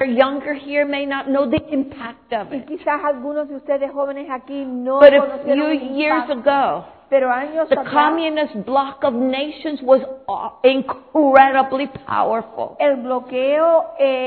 younger here may not know the impact of Y it. quizás algunos de ustedes jóvenes aquí no But a conocieron few el years impacto. ago, Pero años the atrás, communist bloc of nations was incredibly powerful. el bloqueo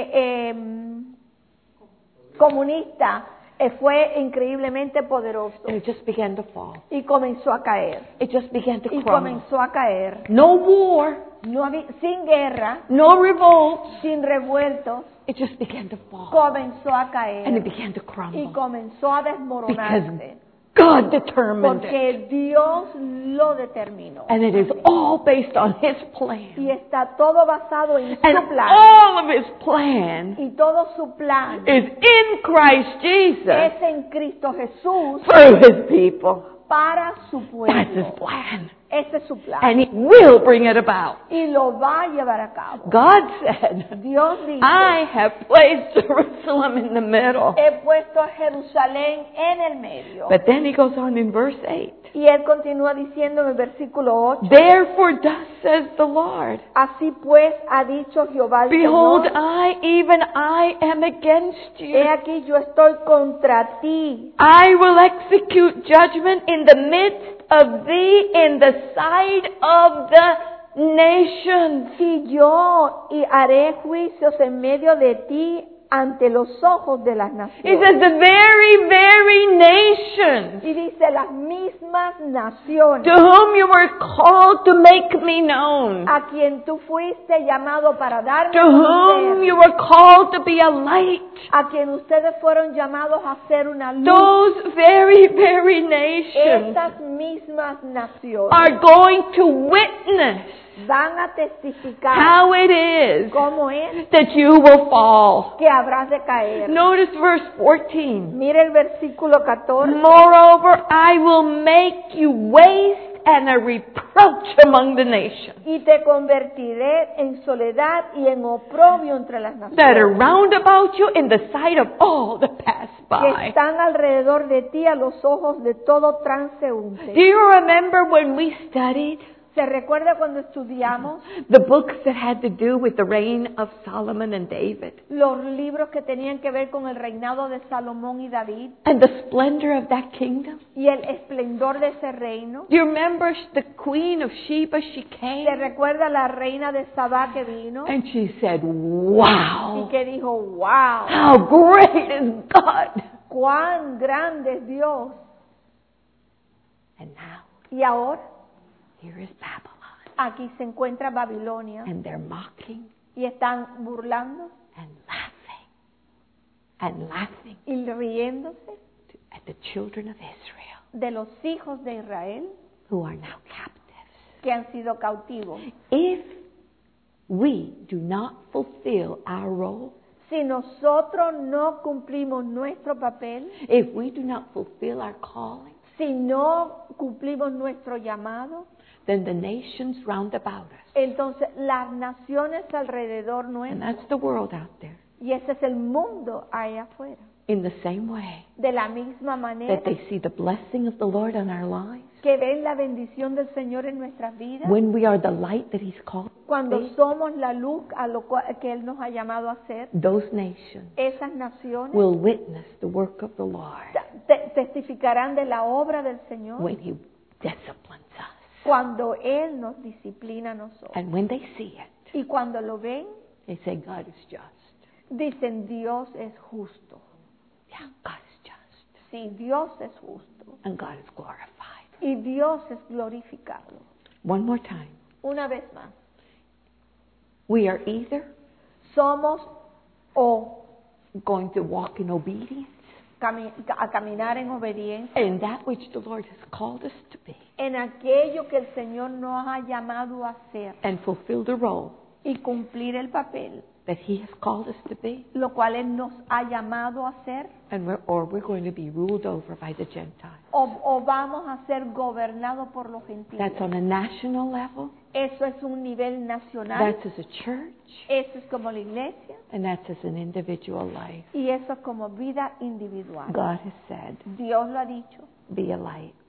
comunista fue increíblemente poderoso And it just began to fall. y comenzó a caer. It just began to Y crumble. comenzó a caer. No war, No había, sin guerra, no revolt. sin revueltos, It just began to fall. comenzó a And it caer began to y crumble. comenzó a desmoronarse. God determined it. Porque Dios lo determinó. And it is all based on His Y plan. está todo basado en And su plan. all of His plan Y todo su plan is in Christ Jesus es en Cristo Jesús through His people. para su That's His pueblo. plan. Ese es su plan. And He will bring it about. Y lo va a llevar a cabo. God said, Dios dice, I have placed Jerusalem in the middle. he puesto a Jerusalén en el medio. But then He goes on in verse 8. Y él continúa diciendo en el versículo 8, Therefore thus says the Lord, así pues ha dicho Jehová el behold, Señor, even I am against you. he aquí yo estoy contra ti. I will execute judgment in the midst of thee, in the sight of the nations. Y yo y haré juicios en medio de ti ante los ojos de las He naciones. says the very nations Y dice las mismas naciones to whom you were called to make me known, a quien tú fuiste llamado para darme to a whom conocer, you were called to be a light. a quien ustedes fueron llamados a ser una luz. Those very nations Estas mismas naciones are going to witness van a testificar how it is cómo es that you will fall. que habrás de caer. Notice verse 14. Mire el versículo 14. Moreover, I will make you waste and a reproach among the nations Y te convertiré en soledad y en oprobio entre las that are naciones round about you in the sight of all that pass que by. están alrededor de ti a los ojos de todo Do transeúnte. you remember when we studied ¿Se recuerda cuando estudiamos the books that had to do with the reign of Solomon and David los libros que tenían que ver con el reinado de Salomón y David and the splendor of that kingdom? y el esplendor de ese reino? Do you remember the queen of Sheba? She ¿Se came recuerda la reina de Sabá que vino and she said, y wow, que dijo, wow, how great is God. cuán grande es Dios? And now Y ahora here is Babylon, aquí se encuentra Babilonia and they're mocking y están burlando and laughing y riéndose at the children of Israel de los hijos de Israel who are now captives. que han sido cautivos. If we do not fulfill our role, Si nosotros no cumplimos nuestro papel, if we do not fulfill our calling, si no cumplimos nuestro llamado, then the nations round about us, entonces las naciones alrededor and nuestro, that's the world out there, y ese es el mundo allá afuera, in the same way de la misma manera that they see the blessing of the Lord on our lives, que ven la bendición del Señor en nuestras vidas, when we are the light that He's called us to cuando be, somos la luz a lo que Él nos ha llamado a ser, those nations esas naciones will witness the work of the Lord testificarán de la obra del Señor when He disciplines us. cuando Él nos disciplina a nosotros. And when they see it, Y cuando lo ven, they say, God is just. dicen Dios es justo. Yeah, God is just. Sí, Dios es justo. And God is glorified. Y Dios es glorificado. One more time. Una vez más, We are either somos o going to walk in obedience a caminar en obediencia in that which the Lord has called us to be en aquello que el Señor nos ha llamado a hacer and fulfill the role y cumplir el papel, that He has called us to be, lo cual Él nos ha llamado a hacer, or we're going to be ruled over by the Gentiles. o vamos a ser gobernados por los gentiles. That's on a national level. Eso es un nivel nacional, That's as a church. eso es como la iglesia And that's as an individual life. y eso es como vida individual. God has said, Dios lo ha dicho, be a light.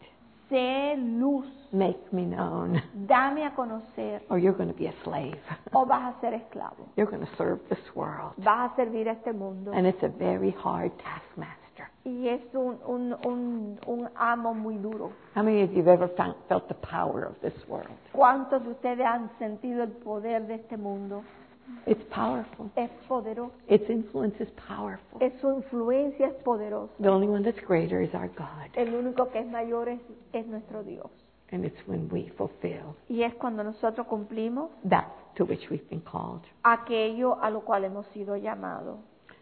sé luz, Make me known, dame a conocer, or you're going to be a slave. o vas a ser esclavo, You're going to serve this world. vas a servir a este mundo. And it's a very hard taskmaster. Y es un amo muy duro. How many of you have ever felt the power of this world? ¿Cuántos de ustedes han sentido el poder de este mundo? It's powerful. Es poderoso. Its influence is powerful. Su influencia es poderosa. The only one that's greater is our God. El único que es mayor es nuestro Dios. And it's when we fulfill Y es cuando nosotros cumplimos that to which we've been called. aquello a lo cual hemos sido llamados.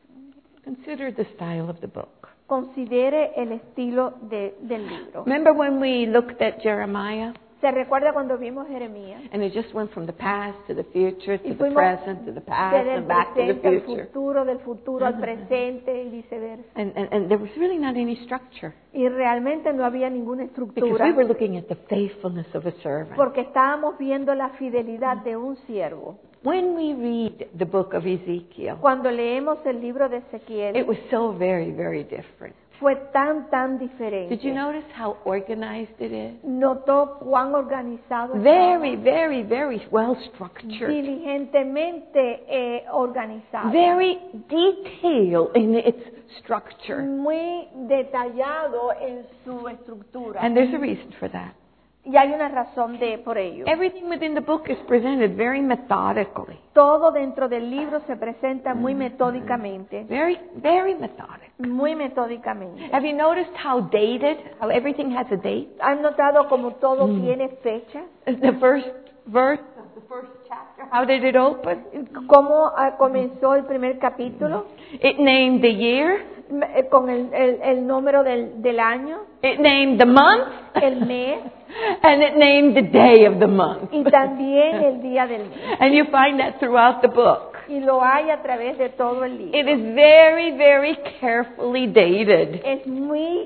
Consider the style of the book. Considere el estilo del libro. Remember when we looked at Jeremiah? ¿Se recuerda cuando vimos Jeremías? And it just went from the past to the future to Y the fuimos present to the past del and back to the presente al future. futuro, del futuro al presente y viceversa. And there was really not any structure. Y realmente no había ninguna Because estructura we were looking at the faithfulness of a servant. porque estábamos viendo la fidelidad de un siervo. When we read the book of Ezekiel, Cuando leemos el libro de Ezequiel, it was so very, very different. fue tan diferente. Did you notice how organized it is? ¿Notó cuán organizado Very, very, very well structured. diligentemente organizado? Very detailed in its structure. Muy detallado en su estructura. And there's a reason for that. Y hay una razón por ello. Everything within the book is presented very methodically. Todo dentro del libro se presenta muy metódicamente. Very, very methodic. Muy metódicamente. Have you noticed how dated, how everything has a date? ¿Han notado como todo tiene fecha? The first verse of the first chapter, how did it open? ¿Cómo comenzó el primer capítulo? It named the year. Con el número del año, It named the month. el mes, And it named the day of the month. y también el día del mes. And you find that throughout the book. Y lo hay a través de todo el libro. It is very, very carefully dated. Es muy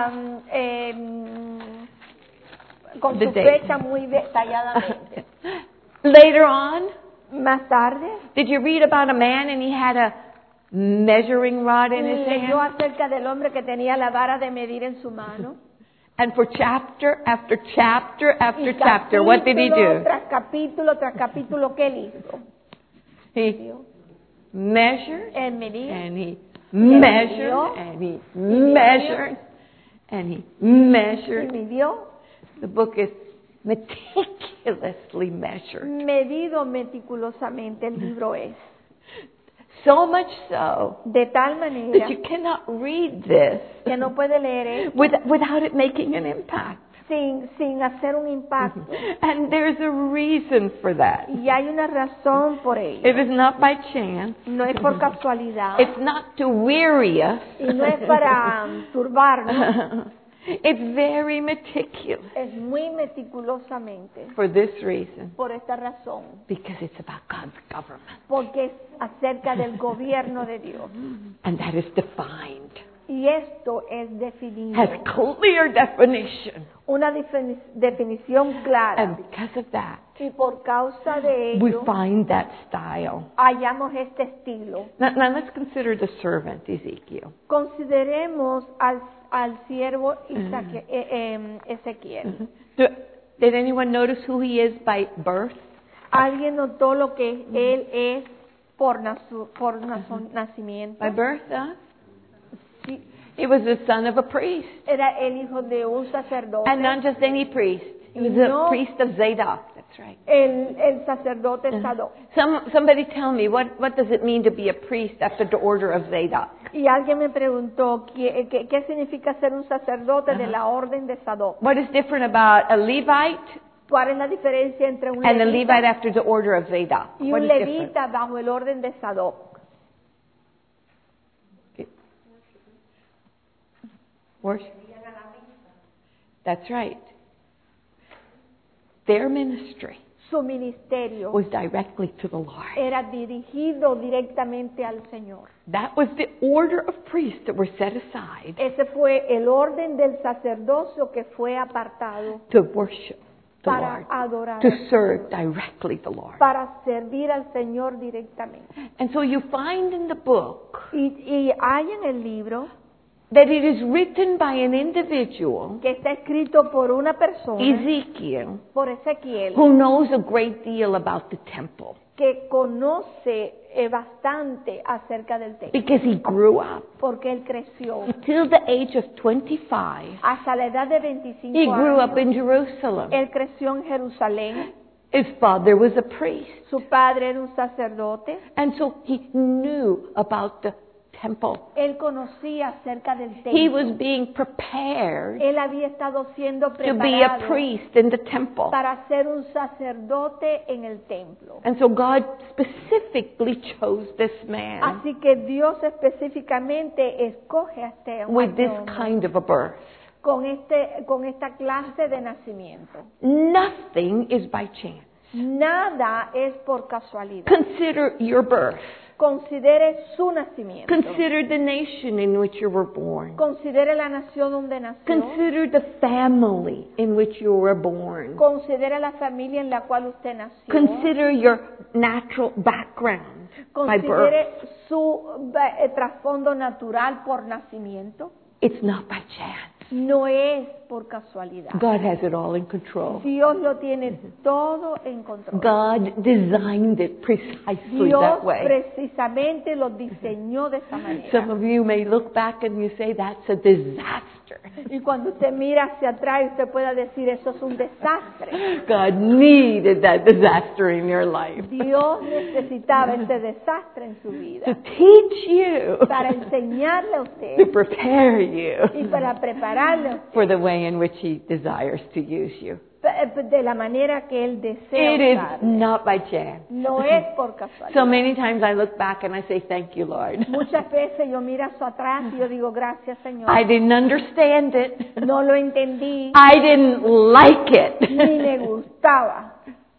con The su date. fecha muy detalladamente. Later on, Más tarde, did you read about a man and he had a measuring rod in his leyó hand? acerca del hombre que tenía la vara de medir en su mano. And for chapter after chapter after Y chapter, what did he capítulo do? tras capítulo, ¿qué él hizo? He measured Él medía, and he midió, measured and he measured and he y measured. midió, The book is meticulously measured. medido meticulosamente el libro es. So much so De tal manera that you cannot read this que no puede leer esto without it making an impact. sin hacer un impacto. And there's a reason for that. Y hay una razón por ello. It is not by chance. No es por casualidad. It's not to weary us. Y no es para turbarnos. It's very meticulous Es muy meticulosamente. for this reason. Por esta razón. Because it's about God's government. Porque es acerca del gobierno de Dios. And that is defined. Y esto es definido. Has clear definition. Una definición clara. And because of that, Y por causa de we ello, find that style. hallamos este estilo. Now let's consider the servant, Ezekiel. Consideremos al siervo Ezequiel. Did anyone notice who he is by birth? ¿Alguien notó lo que él es por nacimiento? By birth, huh? Sí, He was the son of a priest. era el hijo de un sacerdote. And not just any priest. He was No. a priest of Zadok. That's right. El sacerdote Sadoc. Somebody tell me, what does it mean to be a priest after the order of Zadok? Y alguien me preguntó qué significa ser un sacerdote de la orden de Sadoc. What is different about a Levite ¿Cuál es la diferencia entre un and a Levite levita after the order of Zadok? y What un is different? levita bajo el orden de Sadoc? Worship. That's right. Their ministry Su ministerio was directly to the Lord. era dirigido directamente al Señor. That was the order of priests that were set aside Ese fue el orden del sacerdocio que fue apartado to worship the para Lord, adorar, to serve directly the Lord. para servir al Señor directamente. And so you find in the book Y hay en el libro that it is written by an individual, que está escrito por una persona, Ezekiel, por Ezequiel, who knows a great deal about the temple que conoce bastante acerca del templo, because he grew up. porque él creció Until the age of 25, hasta la edad de 25 he grew años. up in Jerusalem. Él creció en Jerusalén. His father was a priest, Su padre era un sacerdote. and so he knew about the temple. Él conocía acerca del He templo. was being prepared Él había estado siendo to be a preparado priest in the temple. para ser un sacerdote en el templo. And so God specifically chose this man Así que Dios específicamente escoge a este with this hombre kind of a birth. con esta clase de nacimiento. Nothing is by chance. Nada es por casualidad. Consider your birth. Considere su nacimiento. Consider the nation in which you were born. Considere la nación donde nació. Consider the family in which you were born. Considere la familia en la cual usted nació. Consider your natural background by birth. Considere su trasfondo natural por nacimiento. It's not by chance. No es por casualidad. God has it all in control. Dios lo tiene todo en control. God designed it precisely Dios that way. precisamente lo diseñó de esa Some manera. of you may look back and you say, that's a disaster. Y cuando usted mira hacia atrás, usted pueda decir, eso es un desastre. God needed that disaster in your life Dios necesitaba ese desastre en su to vida teach you, para enseñarle a to usted prepare you y para prepararle a for the way in which He desires to use you. usted de la manera que Él desea It is usarle. not by chance. No es por casualidad. So many times I look back and I say, thank you, Lord. Muchas veces yo miro hacia atrás y yo digo, gracias Señor. I didn't understand it. No lo entendí, I didn't like ni me it. gustaba.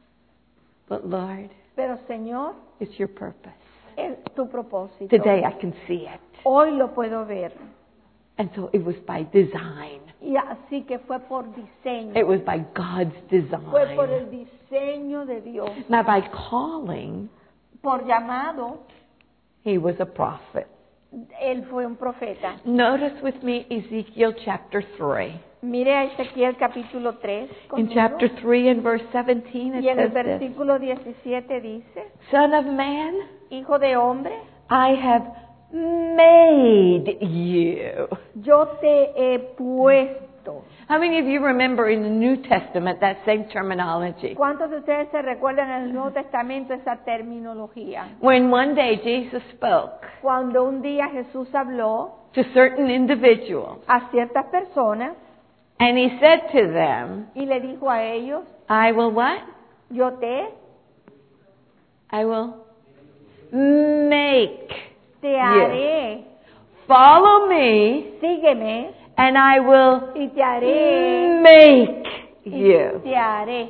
But Lord, Pero Señor, it's your purpose. es tu propósito. Today I can see it. Hoy lo puedo ver. And so it was by design. Y así que fue por diseño. It was by God's Fue por design. el diseño de Dios. Not by calling. Por llamado, He was a prophet. Él fue un profeta. Notice with me Ezekiel chapter 3. Mire a Ezequiel capítulo 3. In conmigo. chapter 3 and verse 17 Y en el it says this. versículo 17 dice, Son of man, Hijo de hombre, I have made you. yo te he puesto. How many of you remember in the New Testament that same terminology? ¿Cuántos de ustedes se recuerdan en el Nuevo Testamento esa terminología? When one day Jesus spoke Cuando un día Jesús habló to certain individuals a ciertas personas and he said to them, y le dijo a ellos, I will what? yo te Make. haré, Follow me sígueme and I will y te haré, make y you. te haré.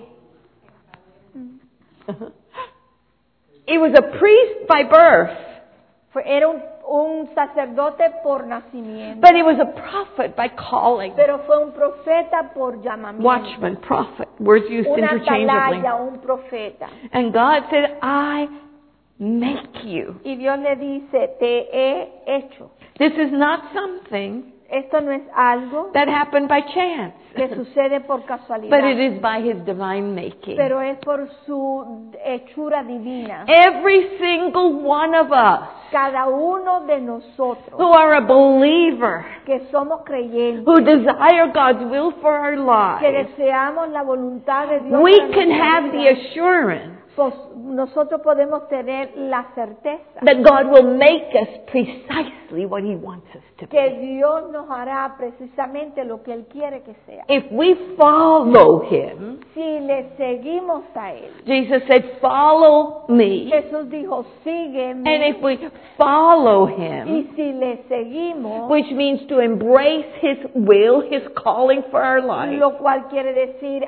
He was a priest by birth, Era un sacerdote por nacimiento, but he was a prophet by calling. pero fue un profeta por llamamiento. Watchman, prophet, words used Una interchangeably. atalaya, un profeta. And God said, I make you. Y Dios le dice, te he hecho. This is not something Esto no es algo that happened by chance, que sucede por casualidad, but it is by His divine making. pero es por su hechura divina. Every single one of us Cada uno de nosotros who are a believer, que somos creyentes, who desire God's will for our que lives, deseamos la voluntad de Dios, we para can nuestra have the vida, assurance pues nosotros podemos tener la certeza that God will make us precisely what He wants us to que be. Dios nos hará precisamente lo que Él quiere que sea. If we follow Him, Si le seguimos a Él, Jesus said, follow me. Jesús dijo, sígueme, And if we follow y Him, si le seguimos, which means to embrace His will, His calling for our lives, lo cual quiere decir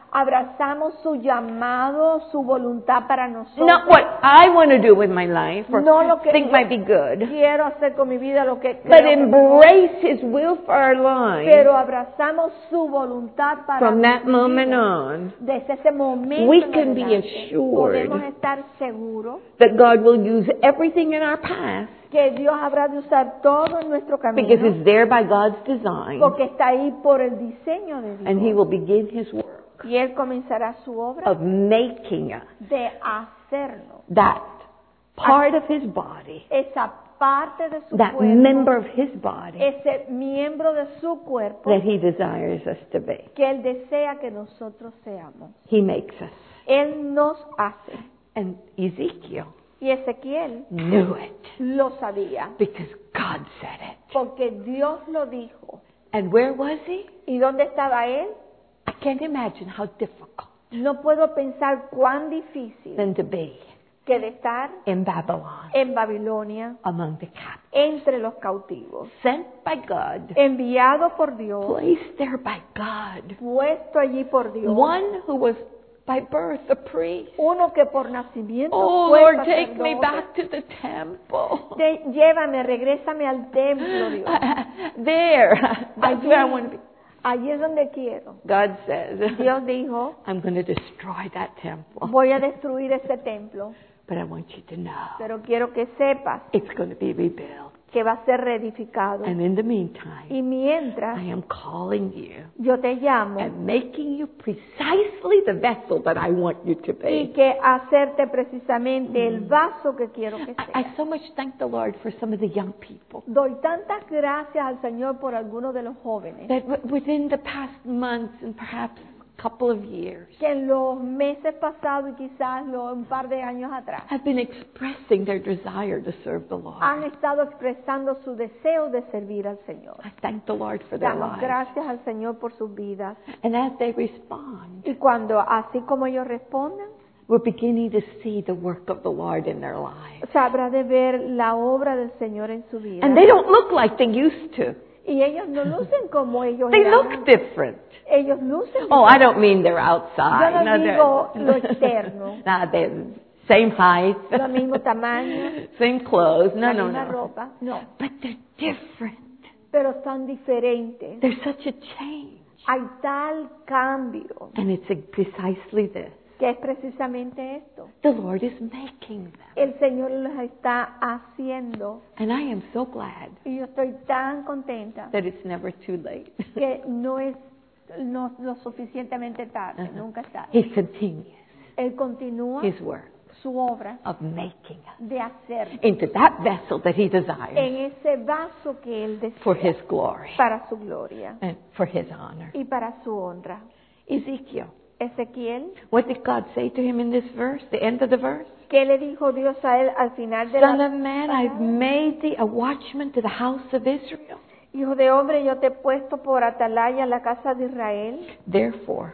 abrazamos su llamado, su voluntad para nosotros. Not what I want to do with my life or No lo que think yo might be good, quiero hacer con mi vida, lo que but creo que es mejor, embrace His will for our lives. pero abrazamos su voluntad para From that nuestras moment vidas. on, Desde ese momento we en can be adelante, assured podemos estar seguros that God will use everything in our past que Dios habrá de usar todo en nuestro camino, because it's there by God's design, porque está ahí por el diseño de and He Dios. will begin His work Y Él comenzará su obra of making us de hacernos that part of His body, esa parte de su that cuerpo, member of His body ese miembro de su cuerpo that He desires us to be. que Él desea que nosotros seamos. He makes us. Él nos hace. And Ezekiel Y Ezequiel knew it lo sabía, because God said it. porque Dios lo dijo. And where was he? ¿Y dónde estaba Él? I can't imagine how difficult No puedo pensar cuán difícil than to be que de estar in Babylon en Babilonia among the captives. entre los cautivos, Sent by God, enviado por Dios, placed there by God. puesto allí por Dios, One who was by birth a priest. uno que por nacimiento Oh fue Lord, take me sacerdote. back to the temple. Llévame, regrésame al templo, Dios. There, that's where I Allí, want to be. allí es donde quiero. God says, Dios dijo, I'm going to destroy that temple. voy a destruir ese templo, But I want you to know pero quiero que sepas it's going to be rebuilt. que va a ser reedificado. And in the meantime, Y mientras I am calling you yo te llamo and making you precisely the vessel that I want you to y be. que hacerte precisamente el vaso que quiero que I seas. so much thank the Lord for some of the young people Doy tantas gracias al Señor por algunos de los jóvenes that within the past months and perhaps couple of years que en los meses pasados y quizás un par de años atrás have been expressing their desire to serve the Lord. han estado expresando su deseo de servir al Señor. I thank the Lord for their Damos lives. gracias al Señor por sus vidas. And as they respond, Y cuando así como ellos respondan, we're beginning to see the work of the Lord in their lives. sabrá de ver la obra del Señor en su vida. And they don't look like they used to. Y ellos no lucen como ellos They eran look antes. different. Ellos lucen. Oh, I don't mean they're outside. Yo no digo they're- lo externo. Nah, they're same height, Lo mismo tamaño, same clothes. No, la no, misma no. ropa. No, But they're different. pero son diferentes. There's such a change. Hay tal cambio And it's precisely this. que es precisamente esto. The Lord is making them. El Señor los está haciendo And I am so glad y yo estoy tan contenta that it's never too late. que no es lo suficientemente tarde, nunca es tarde. He continues Él continúa His work su obra of making us de hacer into that vessel that He desires en ese vaso que Él for desea His glory para su gloria and for His honor. y para su honra. Ezekiel, Ezequiel, what did God say to him in this verse, the end of the verse? ¿qué le dijo Dios a él al final de Son la of man, I've made thee a watchman to the house of Israel. Hijo de hombre, yo te he puesto por atalaya en la casa de Israel. Therefore,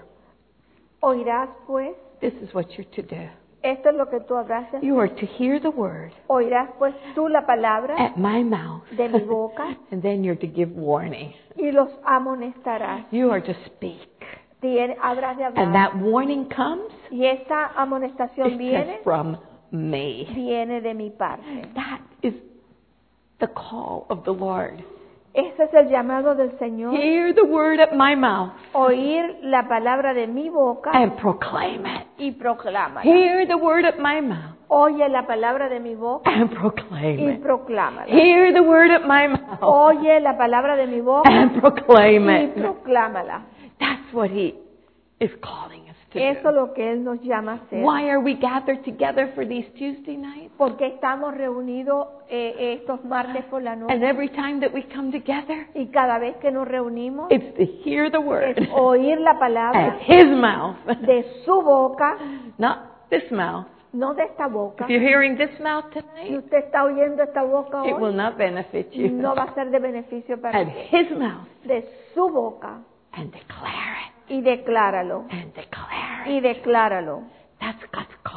Oirás pues, this is what you're to do. esto es lo que tú habrás de hacer. You are to hear the word Oirás pues tú la palabra at my mouth, de mi boca and then you're to give warning. y los amonestarás. You are to speak. Habrás de And hablar. that warning comes Y esa amonestación because from me. viene de mi parte. That is the call of the Lord. Ese es el llamado del Señor. Hear the word at my mouth Oír la palabra de mi boca and proclaim it. y proclámala. Hear the word at my mouth Oye la palabra de mi boca and proclaim y it. proclámala. Hear the word at my mouth Oye la palabra de mi boca and proclaim y it. proclámala. That's what He is calling us to Eso es do. lo que Él nos llama a hacer. Why are we gathered together for these Tuesday nights? Porque estamos reunidos estos martes por la noche And every time that we come together, y cada vez que nos reunimos it's to hear the word es oír la at palabra His mouth, de su boca, not this mouth. no de esta boca. If you're hearing this mouth Si tonight, usted está oyendo esta boca it will hoy, not benefit you. no va a ser de beneficio para At usted. His mouth, De su boca and declare y decláralo, it, and declare y it. decláralo. That's God's calling.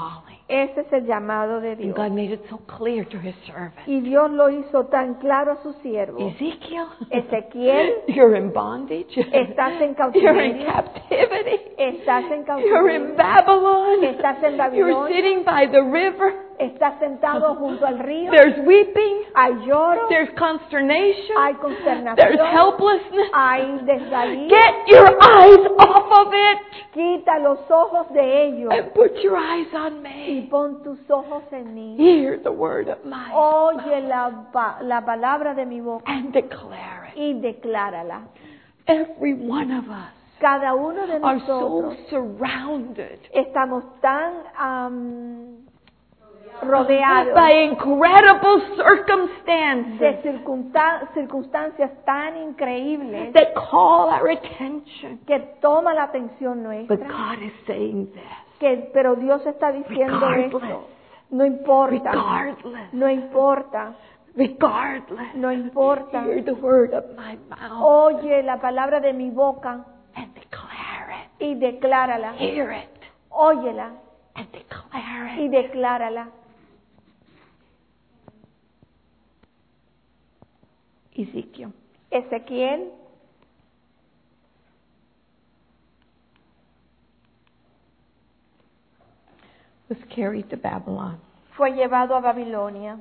Ese es el llamado de And Dios. God made it so clear to his servant. Y Dios lo hizo tan claro a su siervo. Ezekiel, Ezequiel, you're in bondage. estás en You're in cautiverio. captivity. Estás en You're in cautiverio. Babylon. Estás en You're Babilonia. sitting by the river. Estás sentado junto al río. There's weeping. Hay lloro. There's consternation. Hay There's consternación. helplessness. Hay desvalía. Get your eyes off of it Quita los ojos de ellos and put your eyes on y me. pon tus ojos en mí. Hear the word of my Oye mouth la palabra de mi boca and declare it. y declárala. Every one of us Cada uno de are so nosotros surrounded estamos tan rodeados by incredible circumstances de circunstancias tan increíbles that call our attention. que toma la atención But nuestra. God is saying this. Pero Dios está diciendo Regardless. esto. No importa. Regardless. No importa. Regardless. No importa. Hear the word of my mouth Oye la palabra de mi boca and declare y declárala. it. Hear it Óyela and declare y it. declárala. Ezekiel. Ezequiel was carried to Babylon, fue llevado a Babilonia,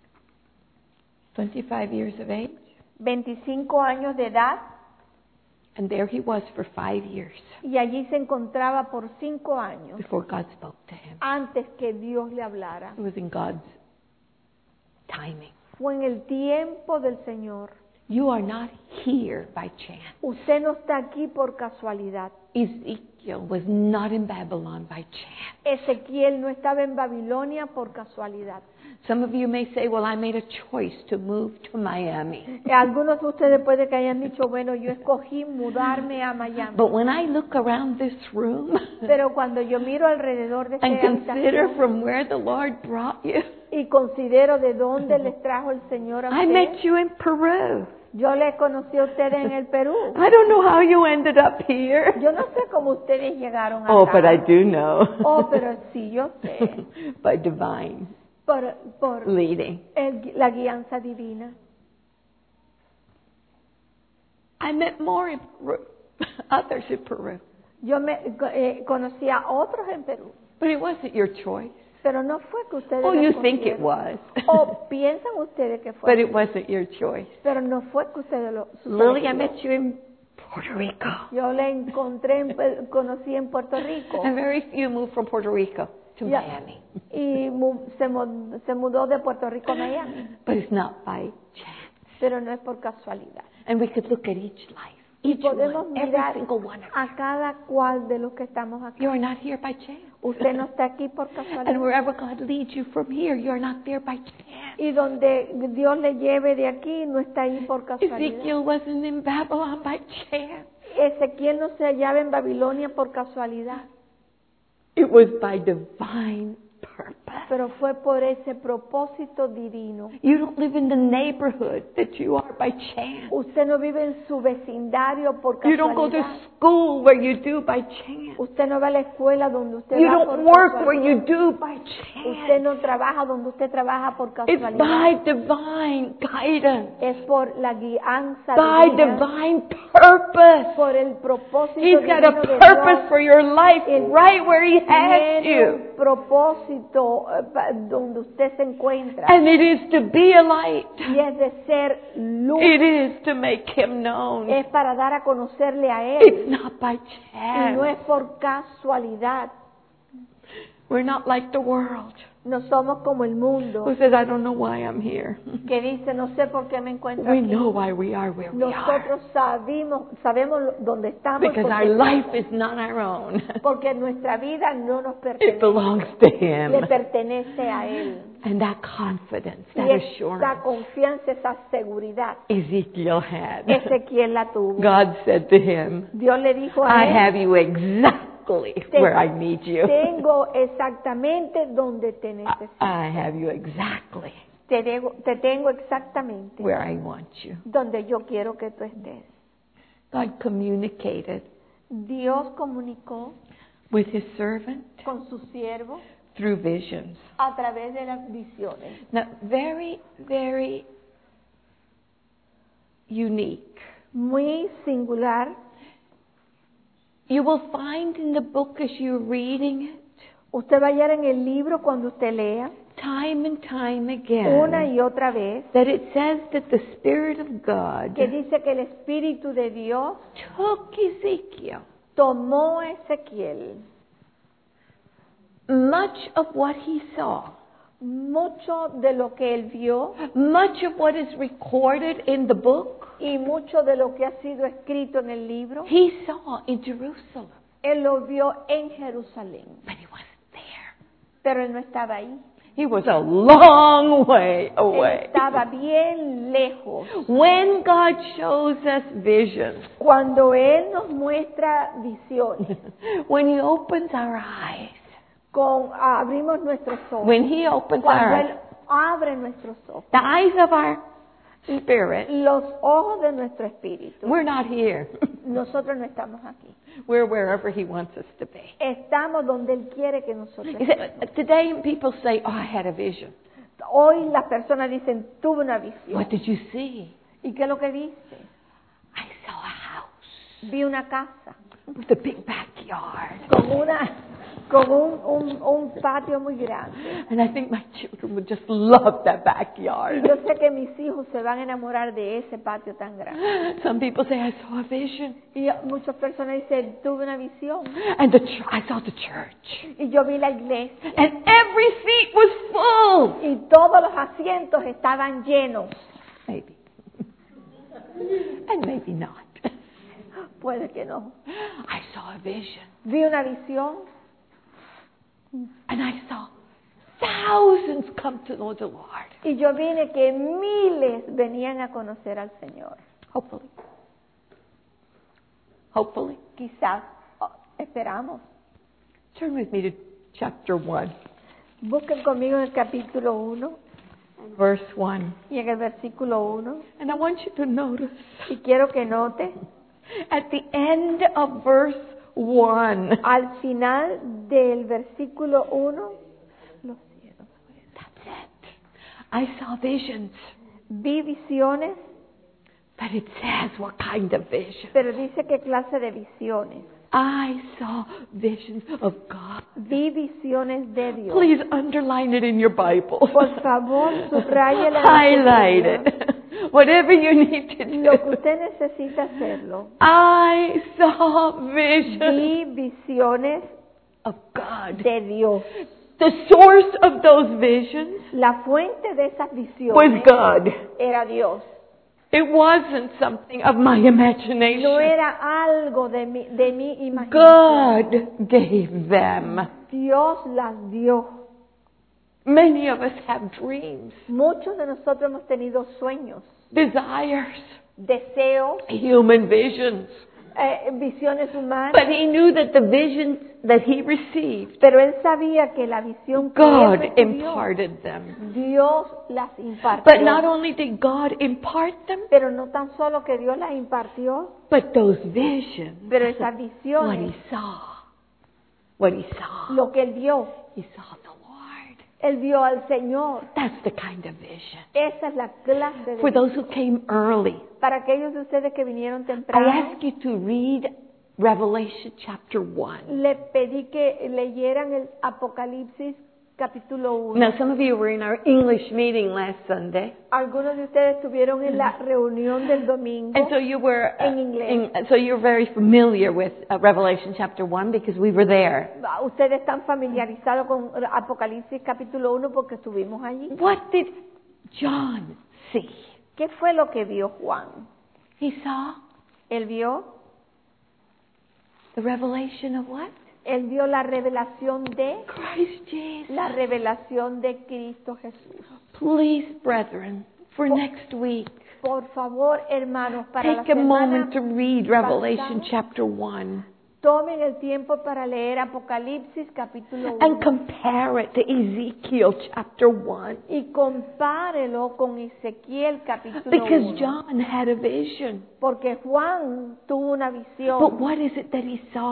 25 years of age, 25 años de edad, and there he was for 5 years y allí se encontraba por 5 años before God spoke to him. antes que Dios le hablara. It was in God's timing. Fue en el tiempo del Señor. You are not here by chance. Usted no está aquí por casualidad. Ezekiel was not in Babylon by chance. Ezequiel no estaba en Babilonia por casualidad. Some of you may say, well, I made a choice to move to Miami. Algunos de ustedes puede que hayan dicho, bueno, yo escogí mudarme a Miami. But when I look around this room Pero cuando yo miro alrededor de esta and consider habitación from where the Lord brought you, y considero de dónde les trajo el Señor a I met ustedes, you in Peru. yo les conocí a ustedes en el Perú. I don't know how you ended up here. Yo no sé cómo ustedes llegaron acá. Oh, but I do know. Oh, pero sí, yo sé. By divine Por leading. la guianza divina. I met more in Peru, others in Peru. Yo conocí a otros en Perú, But it wasn't your choice. pero no fue que ustedes Oh, lo you think it escogieron. was. O piensan ustedes que fue, But it wasn't your choice. pero no fue que ustedes lo Lily, I seleccionaron. met you in Puerto Rico. Yo la encontré, conocí en Puerto Rico And very few moved from Puerto Rico to Ya. Miami. y se mudó de Puerto Rico a Miami, But it's not by chance. pero no es por casualidad. And we could look at each life. Y Each podemos one, every mirar single one of you. a cada cual de los que estamos aquí. You are not here by chance. Usted no está aquí por And casualidad. wherever God leads you from here, you're not there by chance. Y donde Dios le lleve de aquí, no está ahí por casualidad. Ezekiel wasn't in Babylon by chance. Ezequiel no se hallaba en Babilonia por casualidad, It was by divine purpose. pero fue por ese propósito divino. You don't live in the neighborhood that you are by chance. Usted no vive en su vecindario por You don't go to casualidad. school where you do by chance. Usted no va a la escuela donde usted You va don't por work where casualidad. you do by Usted chance. no trabaja donde usted trabaja por It's casualidad. by divine guidance, Es por la guianza by divina, divine purpose. por el propósito He's got a divino de purpose Dios. for your life Él right where He has Tiene you. un propósito donde usted se encuentra. And it is to be a light. Y es de ser luz. It is to make Him known. Es para dar a conocerle a It's Él. not by Y no es chance. por casualidad. We're not like the world No somos como el mundo who says, I don't know why I'm here. que dice, no sé por qué me encuentro We aquí. know why we are where we are. Nosotros sabemos dónde estamos y Because por our qué life estamos. is not our own. Porque nuestra vida no nos It pertenece, belongs to Him. le pertenece a Él. And that confidence, Y that esa assurance, confianza, esa seguridad, Ezekiel had. Ezequiel la tuvo. God said to him, Dios le dijo I a él, have you exactly where I need you. tengo exactamente donde te necesito. I have you exactly Te tengo exactamente where I want you. donde yo quiero que tú estés. God communicated Dios comunicó with His servant con su siervo through visions. a través de las visiones. Now, very, very unique. Muy singular. You will find in the book as you're reading it, Usted va a hallar en el libro cuando usted lea time and time una again, y otra vez that it says that the Spirit of God que dice que el Espíritu de Dios took Ezekiel. tomó a Ezequiel. Much of what he saw, Mucho de lo que él vio much of what is recorded in the book, y mucho de lo que ha sido escrito en el libro, he saw in Jerusalem. él lo vio en Jerusalén. But he wasn't there. Pero él no estaba ahí. He was a long way Él away. estaba bien lejos. When God shows us visions, Cuando Él nos muestra visiones, when He opens our eyes, abrimos nuestros ojos. when He opens Cuando our Él abre nuestros ojos, the eyes of our spirit, los ojos de nuestro espíritu, we're not here. nosotros no estamos aquí. We're wherever He wants us to be. Estamos donde Él quiere que nosotros You estemos. see, today people say, "Oh, I had a vision." Hoy las personas dicen, tuve una visión. What did you see? ¿Y qué es lo que viste? I saw a house Vi una casa with a big backyard. con un patio muy grande. And I think my children would just love that Y backyard. yo sé que mis hijos se van a enamorar de ese patio tan grande. Some people say, I saw a vision. Y muchas personas dicen, tuve una visión. And I saw the church. Y yo vi la iglesia. And every seat was full. Y todos los asientos estaban llenos. Maybe. And maybe not. Puede que no. I saw a vision. Vi una visión And I saw thousands come to know the Lord. y yo vine que miles venían a conocer al Señor. Hopefully. Hopefully. Quizás, esperamos. Turn with me to chapter 1, Busquen conmigo en el capítulo 1 verse 1. y en el versículo 1. And I want you to notice Y quiero que note, at the end of verse 1. al final del versículo 1, los cielos. That's it. I saw visions. Vi visiones, But it says what kind of vision. pero dice qué clase de visiones. I saw visions of God. Vi visiones de Dios. Please underline it in your Bible. Por favor, subrayela. Highlight it. Whatever you need to Lo que do. usted necesita hacerlo. I saw visions Vi visiones of God. de Dios. The source of those visions La fuente de esas was visiones God. era Dios. It wasn't something of my No imagination. era algo de mi imaginación. God gave them. Dios las dio. Many of us have dreams, Muchos de nosotros hemos tenido sueños, desires, deseos, human visions. visiones humanas, But he knew that the visions that he received, pero él sabía que la visión que God él recibió, imparted them. Dios las impartió. But not only did God impart them, Pero no tan solo que Dios las impartió, but those visions, pero esas what he visiones, saw, lo que él vio, he saw the Lord. él vio al Señor. That's the kind of vision. Esa es la clase de For those visión. who came early, Para aquellos de ustedes que vinieron I temprano, ask you to read Revelation chapter 1. le pedí que leyeran el Apocalipsis capítulo 1. Now, some of you were in our English meeting last Sunday, Algunos de ustedes estuvieron en la reunión del domingo. and so you were En inglés. so you're very familiar with Revelation chapter 1 because we were there. Ustedes están familiarizados con Apocalipsis capítulo 1 porque estuvimos allí. What did John see? ¿Qué fue lo que vio Juan? He saw Él vio the revelation of what? Él vio la revelación de Christ Jesus. la revelación de Cristo Jesús. Please, brethren, for next week, Por favor, hermanos, para la take a moment semana to read Revelation pasada, chapter 1 tomen el tiempo para leer Apocalipsis capítulo 1 and compare it to Ezekiel chapter 1. y compárelo con Ezequiel capítulo Because 1. John had a vision. Porque Juan tuvo una visión. But what is it that he saw?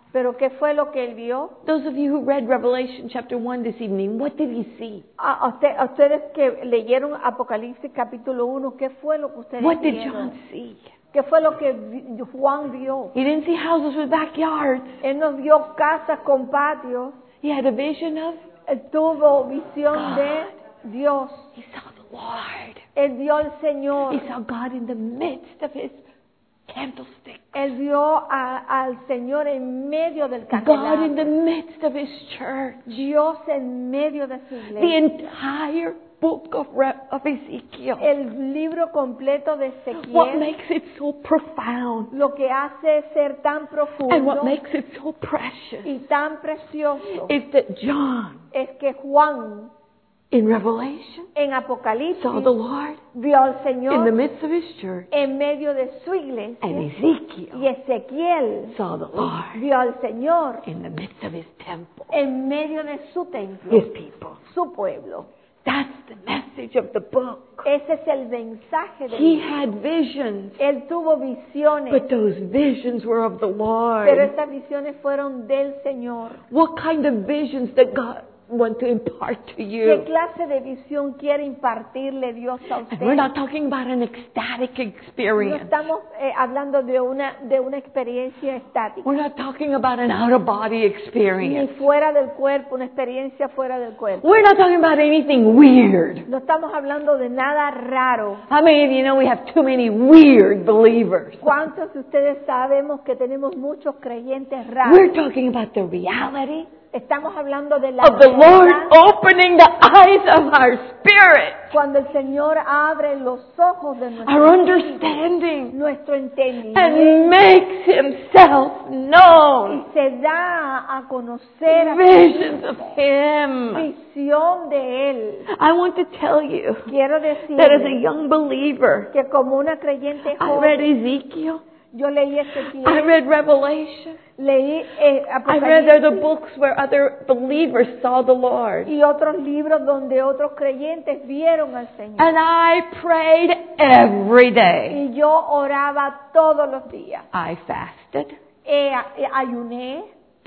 Pero ¿qué fue lo que él vio? Those of you who read Revelation chapter 1 this evening, what did he see? A ustedes que leyeron Apocalipsis capítulo 1, ¿qué fue lo que ustedes What did vieron? John see? ¿Qué fue lo que Juan vio? He didn't see houses with backyards. Él no vio casas con patios. He had a vision of, Él tuvo visión de Dios. he saw the Lord. Él vio al Señor. He saw God in the midst of his candlestick. Él vio al Señor en medio del God in candelabro. the midst of his church. Dios en medio de su The iglesia. entire book of Ezekiel. El libro completo de What Ezequiel, makes it so profound lo que hace ser tan and profundo what makes it so precious y tan precioso is that John es que Juan in Revelation en Apocalipsis saw the Lord vio al in the Señor midst of his church, en medio de su iglesia and y Ezekiel Ezequiel saw the Lord vio al Señor in the midst of his temple, en medio de su templo, his people. su pueblo. That's the message of the book. Ese es el mensaje de He Dios. had visions, Él tuvo visiones, but those visions were of the pero Lord. estas visiones fueron del Señor. What kind of visions did God want to impart to ¿Qué you? clase de visión quiere impartirle Dios a And usted? we're not talking about an ecstatic No experience. estamos hablando de una experiencia estática, We're not talking about an out-of-body ni experience. fuera del cuerpo, una experiencia fuera del cuerpo. We're not talking about anything weird. No estamos hablando de nada raro. How many of you know we have too many weird believers? ¿Cuántos de ustedes sabemos que tenemos muchos creyentes raros? We're talking about the reality Estamos hablando de la of the Lord realidad opening the eyes of our spirit, cuando el Señor abre los ojos de our nuestro understanding, nuestro entendimiento and makes himself y known. se da a conocer a Visions of him. visión de Él. I want to tell you Quiero that as a decir young believer, que como una creyente I read joven, Ezekiel, yo leí I Ezequiel, read Revelation, leí I read Apocalipsis other books where other believers saw the Lord. y otros libros donde otros creyentes vieron al Señor. And I prayed every day. Y yo oraba todos los días. I fasted. Ayuné,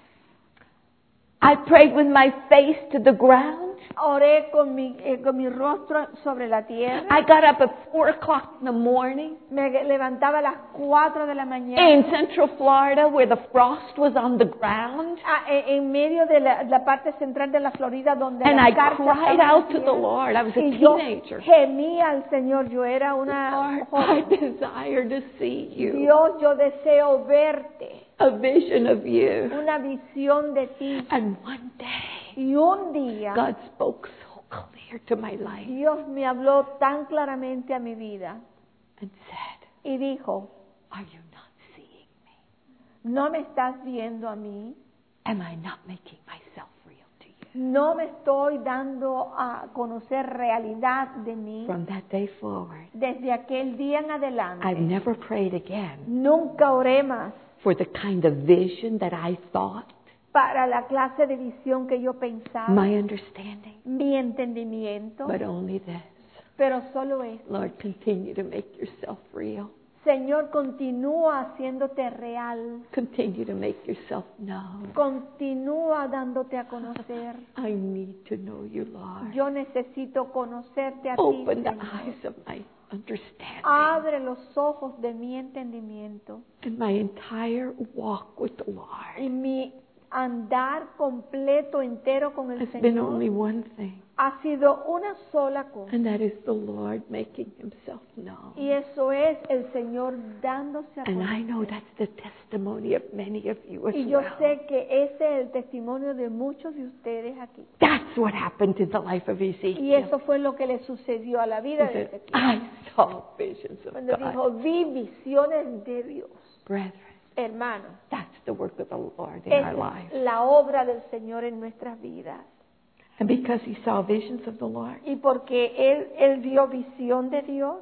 I prayed with my face to the ground. oré con mi rostro sobre la tierra. I got up at 4 o'clock in the morning Me levantaba a las 4 de la mañana. in Central Florida where the frost was on the ground. En medio de la parte central de la Florida donde And la I carta cried estaba out to en the tierra. Lord. I was a Y yo teenager. gemía al Señor. Yo era una Lord, I joven. desire to see you. Dios, yo deseo verte. A vision of you. Una visión de ti. And one day, Y un día God spoke so clear to my life Dios me habló tan claramente a mi vida and said, y dijo, are you not seeing me? ¿no me estás viendo a mí? Am I not making myself real to you? ¿No me estoy dando a conocer realidad de mí? From that day forward, Desde aquel día en adelante, I've never prayed again nunca oré más for the kind of vision that I thought, para la clase de visión que yo pensaba, my understanding, mi entendimiento, but only this. pero solo es, Lord, continue to make yourself real. Señor, continúa haciéndote real, Continue to make yourself known. continúa dándote a conocer. I need to know you, Lord. Yo necesito conocerte a ti, Open the Señor. eyes of my understanding Abre los ojos de mi entendimiento and my entire walk with the y Lord. mi andar completo, entero con el It's been Señor. only one thing, Ha sido una sola cosa. and that is the Lord making himself known. Y eso es el Señor dándose a And I conocer. know that's the testimony of many of you as Y yo well. sé que ese es el testimonio de muchos de ustedes aquí. That's what happened in the life of Y Ezekiel. eso fue lo que le sucedió a la vida He de said, Ezequiel. I saw visions of Cuando God. dijo, vi visiones de Dios. Brethren, Hermano, that's the work of the Lord in esa our lives. es la obra del Señor en nuestras vidas. And because he saw visions of the Lord, Y porque Él vio visión de Dios,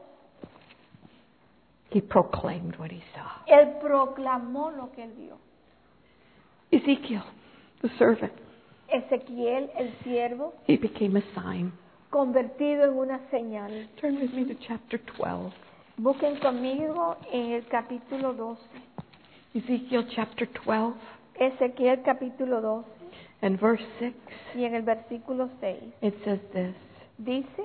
he proclaimed what he saw. Él proclamó lo que Él vio. Ezekiel, the servant, Ezequiel, el siervo, he became a sign. convertido en una señal. Turn with me to chapter 12. Busquen conmigo en el capítulo 12. Ezekiel chapter 12. Ezequiel capítulo 12 and verse 6, y en el versículo 6 it says this. dice,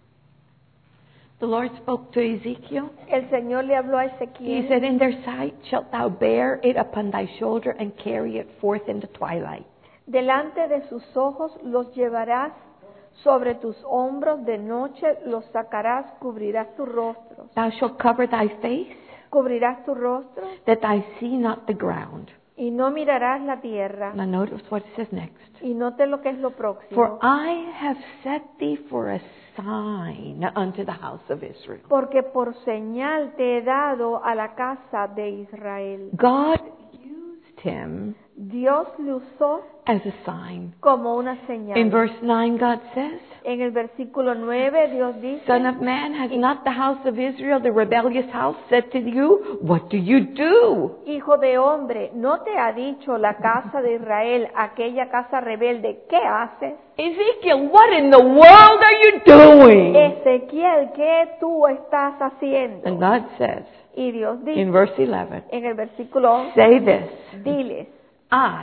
The Lord spoke to Ezekiel. el Señor le habló a He Ezequiel, said, in their sight shalt thou bear it upon thy shoulder and carry it forth in the twilight. delante de sus ojos los llevarás sobre tus hombros, de noche los sacarás, cubrirás tu rostro, Thou shalt cover thy face, cubrirás tu rostro that I see not the ground. y no mirarás la tierra. Now notice what it says next. Y note lo que es lo próximo. For I have set thee for a sign unto the house of Israel. Porque por señal te he dado a la casa de Israel. God used him Dios le usó as a sign. como una señal. In verse 9, God says, En el versículo 9 Dios dice, Son of man, has not the house of Israel, the rebellious house, said to you, what do you do? Hijo de hombre, ¿no te ha dicho la casa de Israel, aquella casa rebelde, qué haces? Ezekiel, what in the world are you doing? Ezequiel, ¿qué tú estás haciendo? And God says, Y Dios dice, in verse 11, en el versículo 11, say this, diles, I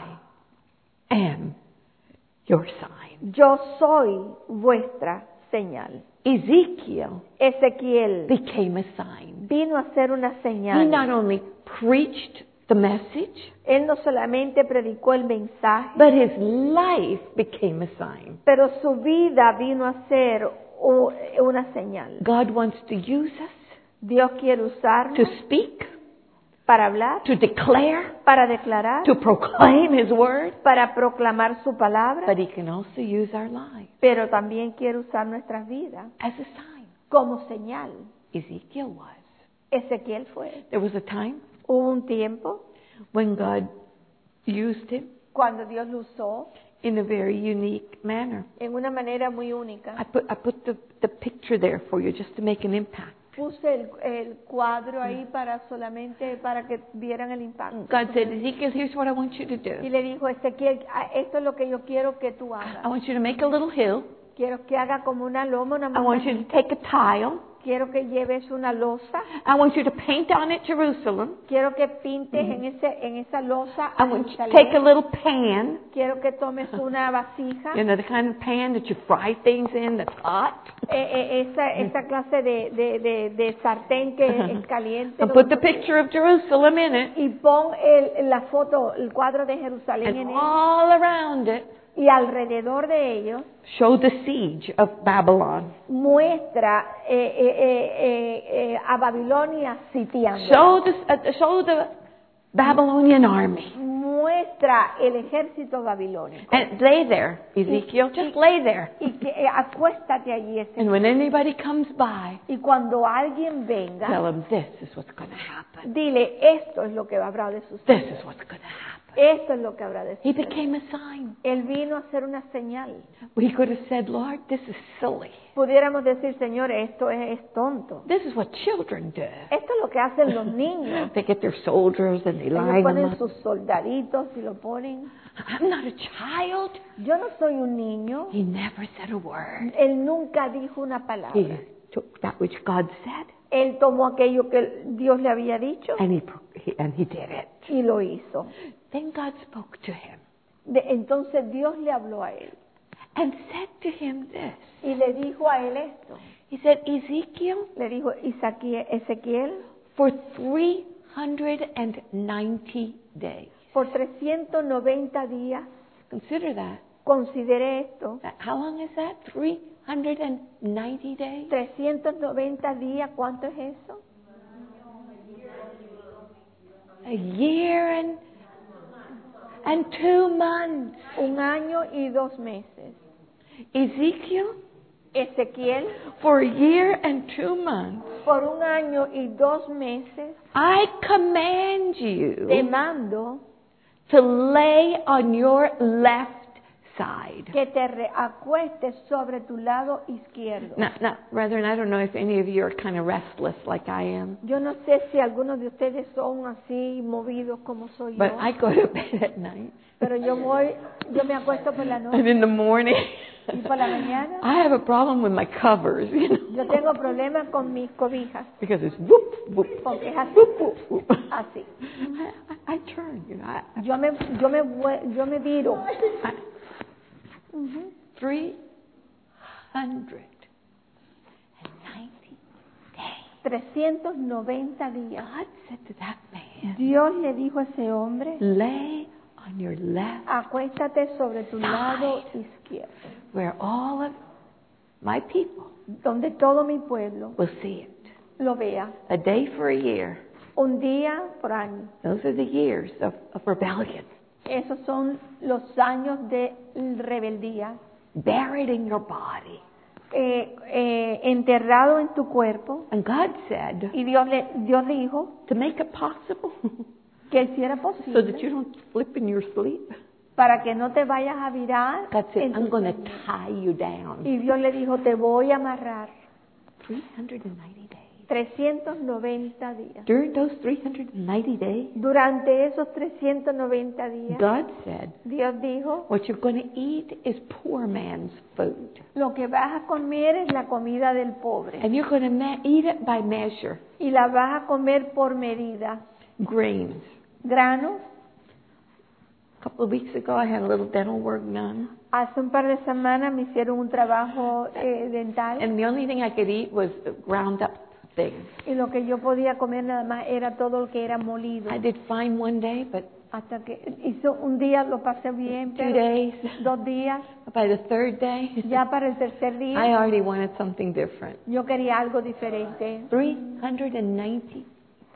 am your sign. yo soy vuestra señal. Ezekiel Ezequiel became a sign. vino a ser una He señal. not only preached the message, Él no solamente predicó el mensaje, but his life became a sign. pero su vida vino a ser una señal. God wants to use us Dios quiere usarnos to speak, para hablar, to declare, para declarar, to proclaim his word, para proclamar su palabra, but he can also use our lives pero también quiere usar nuestras vidas as a sign. como señal. Ezekiel was. Ezequiel fue. There was a time Hubo un tiempo when God used him cuando Dios lo usó in a very unique manner. en una manera muy única. I put the picture there for you just to make an impact. Puse el cuadro ahí solamente para que vieran el impacto. God said, Ezekiel, here's what I want you to Y do. le dijo, Ezequiel, esto es lo que yo quiero que tú I hagas. want you to make a little hill. Quiero que haga como una loma, una I want you to montañita. take a tile. Quiero que lleves una losa. I want you to paint on it Jerusalem. Quiero que pintes en esa losa I a want you to Jerusalén. take a little pan. Quiero que tomes una vasija. You know, the kind of pan that you fry things in that's hot. Esa clase de sartén que es caliente. And put the picture of Jerusalem in it. Y pon la foto, el cuadro de Jerusalén en And él. all around it, Y alrededor de ellos show the siege of Babylon. muestra a Babilonia sitiando. Show the Babylonian army. Muestra el ejército babilónico. And lay there, Ezekiel. Just lay there. Y que acuéstate allí. And when anybody comes by, Y cuando alguien venga, tell them this is what's going to happen. dile, esto es lo que habrá de suceder. This is what's going to happen. Esto es lo que habrá de He suceder. became a sign. Él vino a ser una señal. We could have said, Lord, this is silly. Pudiéramos decir, Señor, esto es tonto. This is what children do. Esto es lo que hacen los niños. They get their soldiers and they Ellos line them ponen up. sus soldaditos y lo ponen. I'm not a child. Yo no soy un niño. He never said a word. Él nunca dijo una palabra. He took that which God said Él tomó aquello que Dios le había dicho and he did it. y lo hizo. Then God spoke to him Entonces Dios le habló a él and said to him this. y le dijo a él esto. He said, Ezekiel, Le dijo, Ezequiel, for 390 days. por 390 días, Consider that. considere esto. How long is that? 390 days? 390 días, ¿cuánto es eso? A year and 2 months. 1 año y 2 meses. Ezekiel, Ezequiel, for a year and 2 months, por 1 año y 2 meses, I command you te mando to lay on your left side. que te acuestes sobre tu lado izquierdo. Now, brethren, I don't know if any of you are kind of restless like I am, Yo no sé si algunos de ustedes son así movidos como soy but yo, I go to bed at night. pero yo me acuesto por la And noche in the morning, y por la mañana I have a problem with my covers, you know, yo tengo problemas con mis cobijas, because it's whoop, whoop, porque es así, whoop, whoop, whoop. así. I turn, you know, Yo me viro. 390 días. God said to that man, Dios le dijo a ese hombre, lay on your left, acuéstate sobre tu lado izquierdo, where all of my people donde todo mi pueblo will see it. lo vea. A day for a year. Un día por año. Those are the years of rebellion. Esos son los años de rebeldía. Buried in your body. Enterrado en tu cuerpo. And God said, Y Dios dijo to make it possible, que si era so posible, that you don't slip in your sleep. para que no te vayas a virar. God said, en tu I'm going to sueño. tie you down. Y Dios le dijo, te voy a amarrar 390 days. 390 días. During those 390 days, Durante esos 390 días, God said, Dios dijo, what you're going to eat is poor man's food. lo que vas a comer es la comida del pobre. And you're going to eat it by measure. Y la vas a comer por medida. Grains. Granos. A couple of weeks ago, I had a little dental work done. Hace un par de semanas me hicieron un trabajo dental. And the only thing I could eat was ground up things. Y lo que yo podía comer nada más era todo lo que era molido. I did fine one day, but Hasta que un día lo pasé bien, 2 pero days, 2 días, by the third day, ya para el tercer I día, already wanted something different. yo quería algo diferente. 390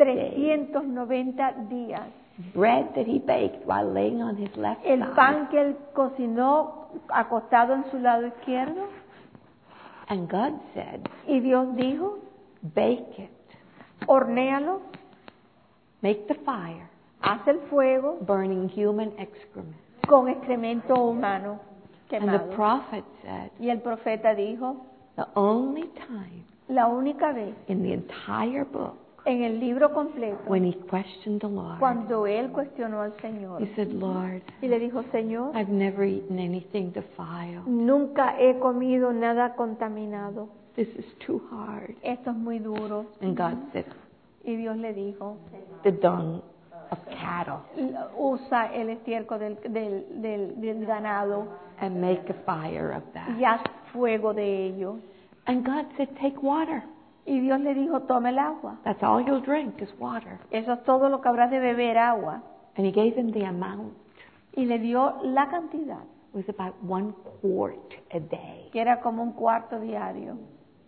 390 días. bread that he baked while laying on his left El side. pan que él cocinó acostado en su lado izquierdo. And God said, Y Dios dijo, bake it, hornéalo, make the fire, haz el fuego burning human excrement. con excremento humano And the quemado. prophet said, Y el profeta dijo, the only time la única vez in the entire book en el libro completo, when he questioned the Lord, cuando él cuestionó al Señor, he said, Lord, y le dijo, Señor, I've never eaten anything defiled. nunca he comido nada contaminado. This is too hard. Esto es muy duro. And God said, Y Dios le dijo, the dung of cattle usa el estiércol del ganado and make a fire of that. y haz fuego de ello. And God said, take water. Y Dios le dijo, tome el agua. That's all you'll drink is water. Eso es todo lo que habrás de beber, agua. And he gave him the amount. Y le dio la cantidad, It was about 1 quart a day. que era como un cuarto diario.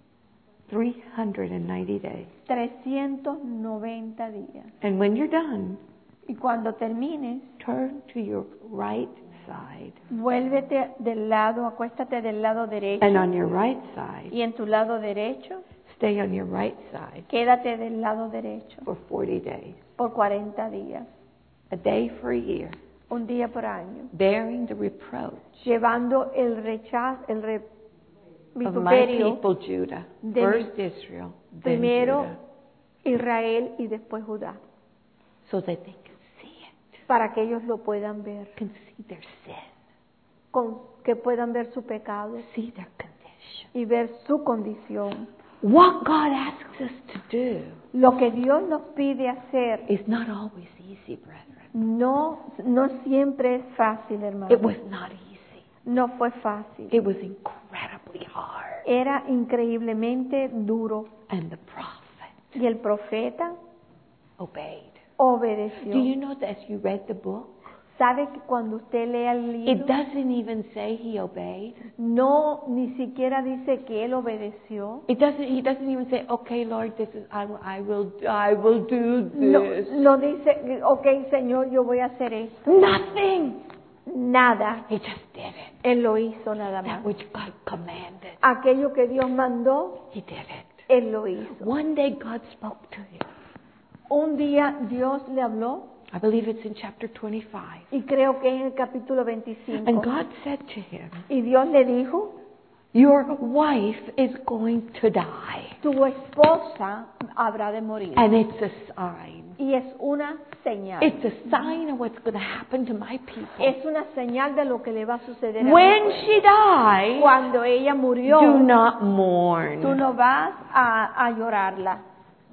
390 days. 390 días. And when you're done, Y cuando termines, turn to your right side. vuélvete del lado, acuéstate del lado derecho. And on your right side, Y en tu lado derecho, stay on your right side quédate del lado derecho for 40 days. por 40 días. A day for a year. Un día por año. Bearing the reproach Llevando el rechazo, el of my vituperio, people Judah. de First Israel, then primero Judah. Israel y después Judá. So that they can see it. Para que ellos lo puedan ver. Can see their sin. Que puedan ver su pecado See their condition. y ver su condición. What God asks us to do Lo que Dios nos pide hacer is not always easy, brethren. no siempre es fácil, hermano. It was not easy. No fue fácil. It was incredibly hard. Era increíblemente duro. And the prophet Y el profeta obeyed. obedeció. Do you know that as you read the book, ¿Sabe que cuando usted lea el it libro, doesn't even say he obeyed? no ni siquiera dice que él obedeció? He doesn't even say, okay, Lord, this is I will do No, this. no dice, ok, Señor, yo voy a hacer esto. Nothing. Nada. He just did it. Él lo hizo nada That más. which God commanded. Aquello que Dios mandó, He did it. él lo hizo. One day God spoke to him. Un día Dios le habló I believe it's in chapter 25. Y creo que es en el capítulo 25. And God said to him, Y Dios le dijo, your wife is going to die. tu esposa habrá de morir. And it's a sign. Y es una señal. It's a sign of what's going to happen to my people. Es una señal de lo que le va a suceder a mi When pueblo. she dies, Cuando ella murió, do not mourn. tú no vas a llorarla.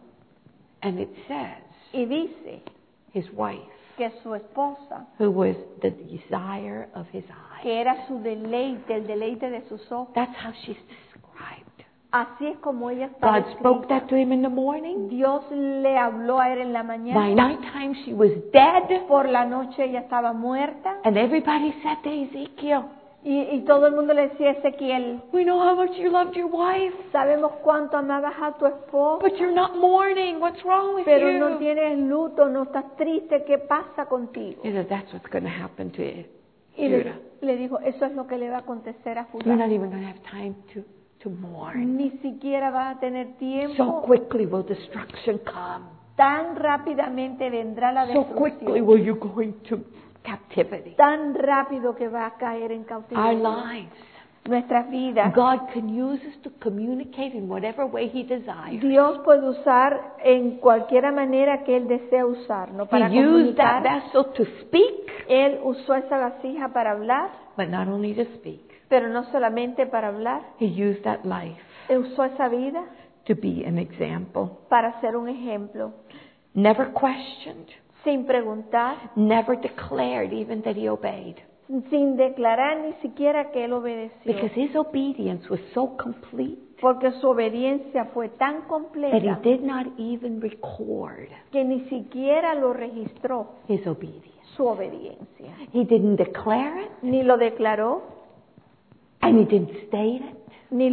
And it says, Y dice his wife, que su esposa, who was the desire of his eyes. que era su deleite, el deleite de sus ojos, That's how she's described. así es como ella estaba God spoke escrita. that to him in the morning. Dios le habló a él en la By mañana. nighttime she was dead. Por la noche ella estaba muerta. And everybody said to Ezekiel, Y todo el mundo le decía a Ezequiel, we know how much you loved your wife, sabemos cuánto amabas a tu esposo, but you're not mourning. What's wrong with pero no you? tienes luto, no estás triste. ¿Qué pasa contigo? He said, that's what's going to happen to Y Judah. le dijo, eso es lo que le va a acontecer a You're Judá. not even going to have time to mourn. Ni siquiera vas a tener So tiempo. quickly will destruction come. Tan rápidamente vendrá la So quickly destrucción. will you go into captivity. Tan rápido que va a caer en Our cautiverio. lives. Nuestras vidas. God can use us to communicate in whatever way He desires. Dios puede usar en cualquier manera que Él desea usar, ¿no? Para He used that comunicar. vessel to speak, Él usó esa vasija para hablar, but not only to speak. pero no solamente para hablar. He used that life Él usó esa vida to be an example. para ser un ejemplo, Never questioned, sin preguntar, never declared even that he obeyed. sin declarar ni siquiera que Él obedeció. Because his obedience was so complete Porque su obediencia fue tan that he completa did not even record que ni siquiera lo registró, his obedience. su obediencia. He didn't declare it, Ni lo declaró, and he didn't state it. ni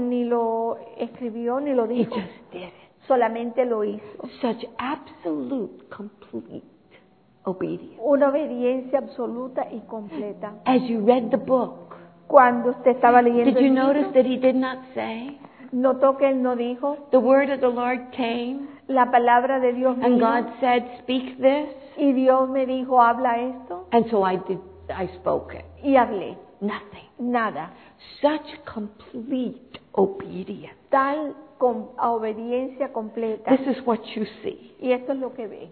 lo escribió, ni lo He dijo. just did it. Solamente lo hizo. Such absolute, complete obedience. Una obediencia absoluta y completa. As you read the book, Cuando usted estaba leyendo did you el notice libro, that he did not say, notó que Él no dijo, the word of the Lord came, la palabra de Dios and vino, God said, speak this, y Dios me dijo, habla esto, and so I spoke it. y hablé. Nothing. Nada. Such complete obedience. Tal obediencia completa. This is what you see. Y esto es lo que ve.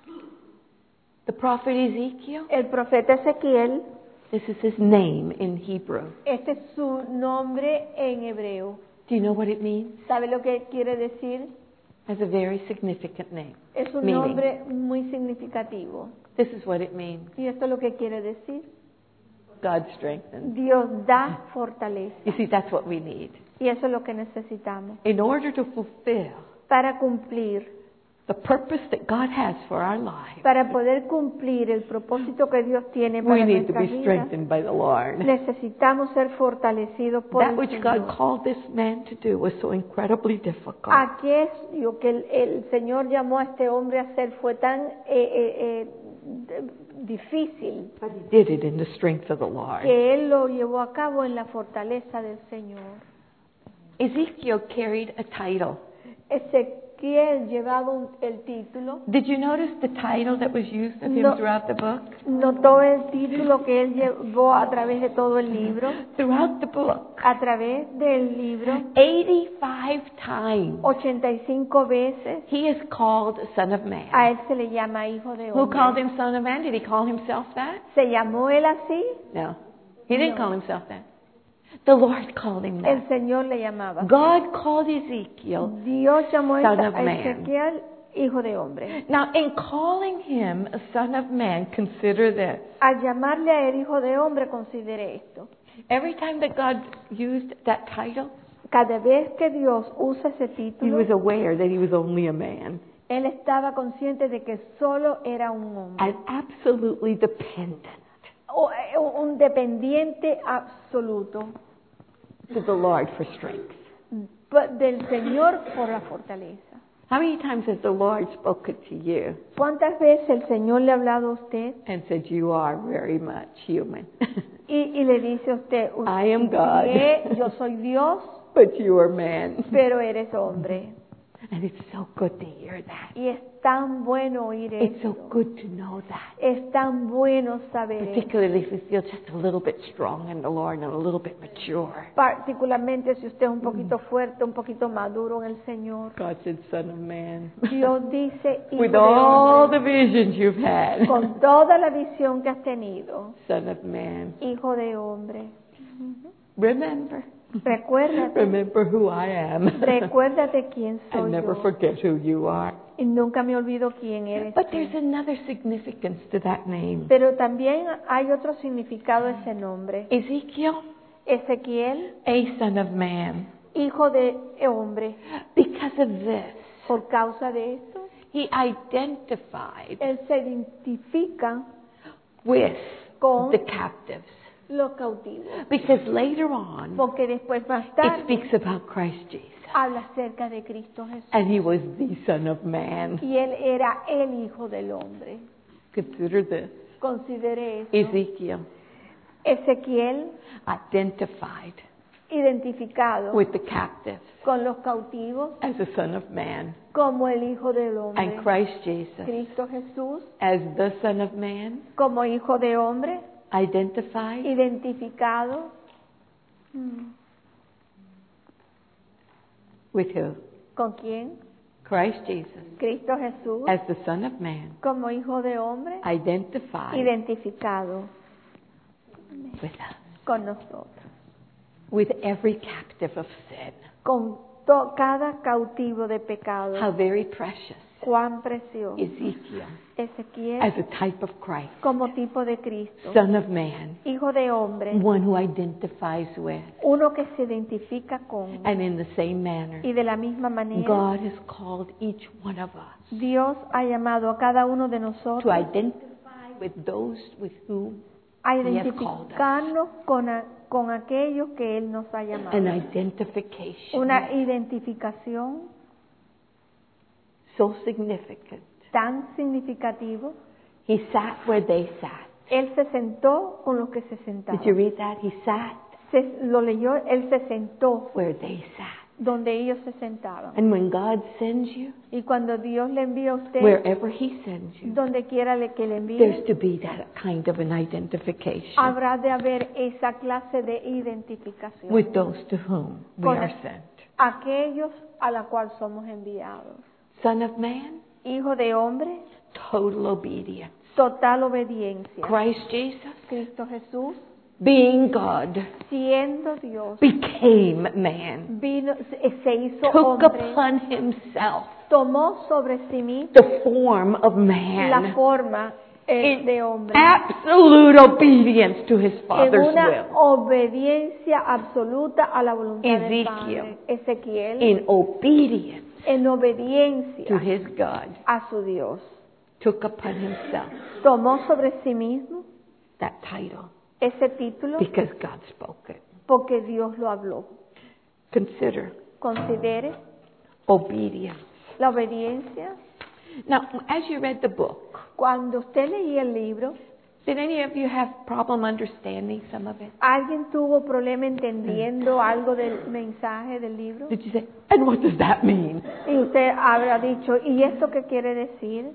The prophet Ezekiel, El profeta Ezequiel, this is his name in Hebrew. este es su nombre en hebreo. Do you know what it means? ¿Sabe lo que quiere decir? It's a very significant name. Es un Meaning. nombre muy significativo. This is what it means. Y esto es lo que quiere decir. God strengthens. Dios da fortaleza. You see, that's what we need. Y eso es lo que necesitamos. In order to fulfill Para cumplir, the purpose that God has for our lives, para poder cumplir el propósito que Dios tiene we para need to nuestras be vidas, strengthened by the Lord. necesitamos ser fortalecidos por That el which God Señor. called this man to do was so incredibly difficult. Aquello que el Señor llamó a este hombre a hacer fue tan difícil But he did it in the strength of the Lord. que Él lo llevó a cabo en la fortaleza del Señor. Ezekiel carried a title. Ezequiel llevaba el título. Did you notice the title that was used of him No. throughout the book? Notó el título que él llevó a través de todo el libro. Throughout the book, A través del libro, 85 times 85 veces he is called Son of Man. a él se le llama hijo de Who called hombre. him Son of Man? Did he call himself that? ¿Se llamó él así? No. He didn't No. call himself that. The Lord called him El that. Señor le llamaba. God called Ezekiel. Dios llamó a Son of a man. Ezequiel hijo de hombre. Now, in calling him a son of man, consider this. Al llamarle a él hijo de hombre, considere esto. Every time that God used that title, Cada vez que Dios usa ese he título, was aware that he was only a man él estaba consciente de que solo era un hombre. and absolutely dependent Un dependiente absoluto to the Lord for strength. del Señor por la fortaleza. How many times has the Lord spoken to you ¿Cuántas veces el Señor le ha hablado a usted and said, you are very much human, y le dice a usted, I am God. yo soy Dios, but you are man? pero eres hombre? And it's so good to hear that. Y es tan bueno oír It's so esto. good to know that. Es tan bueno saber esto. Particularly if you feel just a little bit strong in the Lord and a little bit mature. Particularmente si usted es un poquito fuerte, un poquito maduro en el Señor. God said, Son of man. Dios dice, hijo With de all hombre, the visions you've had. con toda la visión que has tenido, Son of man. hijo de hombre, Remember. recuérdate, Remember who I am. recuérdate quién And soy never yo. forget who you are. Y nunca me olvido quién eres But tú. there's another significance to that name. Pero también hay otro significado a ese nombre. Ezekiel, Ezequiel, a son of man. hijo de hombre. Because of this, Por causa de esto, he identified él se identifica with con the captives. los cautivos. Because later on, Porque después más it tarde speaks about Christ Jesus. habla acerca de Cristo Jesús. And he was the Son of Man. Y él era el hijo del hombre. Consider this. Considere eso. Ezekiel Ezequiel, identified identificado with the captives con los cautivos as a Son of Man. como el hijo del hombre. And Christ Jesus Cristo Jesús, as the Son of Man, como hijo de hombre, identified identificado with who? con quién? Christ Jesus Cristo Jesús, as the Son of Man, como hijo de hombre, identified identificado with us, con nosotros. with every captive of sin. Con cada cautivo de pecado. How very precious Cuán precioso. Ezekiel Ezequiel, as a type of Christ, como tipo de Cristo, Son of Man, hijo de hombre, one who identifies with. uno que se identifica con. And in the same manner, Y de la misma manera, God has called each one of us Dios ha llamado a cada uno de to nosotros identify with those with whom a He has called us. identificarnos con aquellos que Él nos ha llamado. An identification Una identificación so significant. tan significativo. He sat where they sat. Él se sentó con los que se Did sentaban. you read that? He sat Lo leyó, Él se sentó where they sat. donde ellos se sentaban. And when God sends you, Y cuando Dios le envía a usted, wherever He sends you, donde quiera que le there's envíe, to be that kind of an identification habrá de haber esa clase de identificación. with those to whom we Con are sent. aquellos a la cual somos enviados. Son of Man, Hijo de hombre, total obedience. total obediencia. Christ Jesus, Cristo Jesús, being God, siendo Dios, became man, vino, se hizo took hombre, upon Himself tomó sobre sí mismo the form of la man forma in de hombre, absolute obedience to His en Father's una will. obediencia absoluta a la voluntad del Ezekiel. Padre. Ezequiel, In obedience en to obediencia his God, a su Dios, took upon himself tomó sobre sí mismo that title ese título because God spoke it. porque Dios lo habló. Consider Considere obedience. la obediencia. Now, as you read the book, Cuando usted leía el libro, did any of you have problem understanding some of it? ¿alguien tuvo problema entendiendo algo del mensaje del libro? Did you say, and what does that mean? Y usted habrá dicho, ¿y esto qué quiere decir?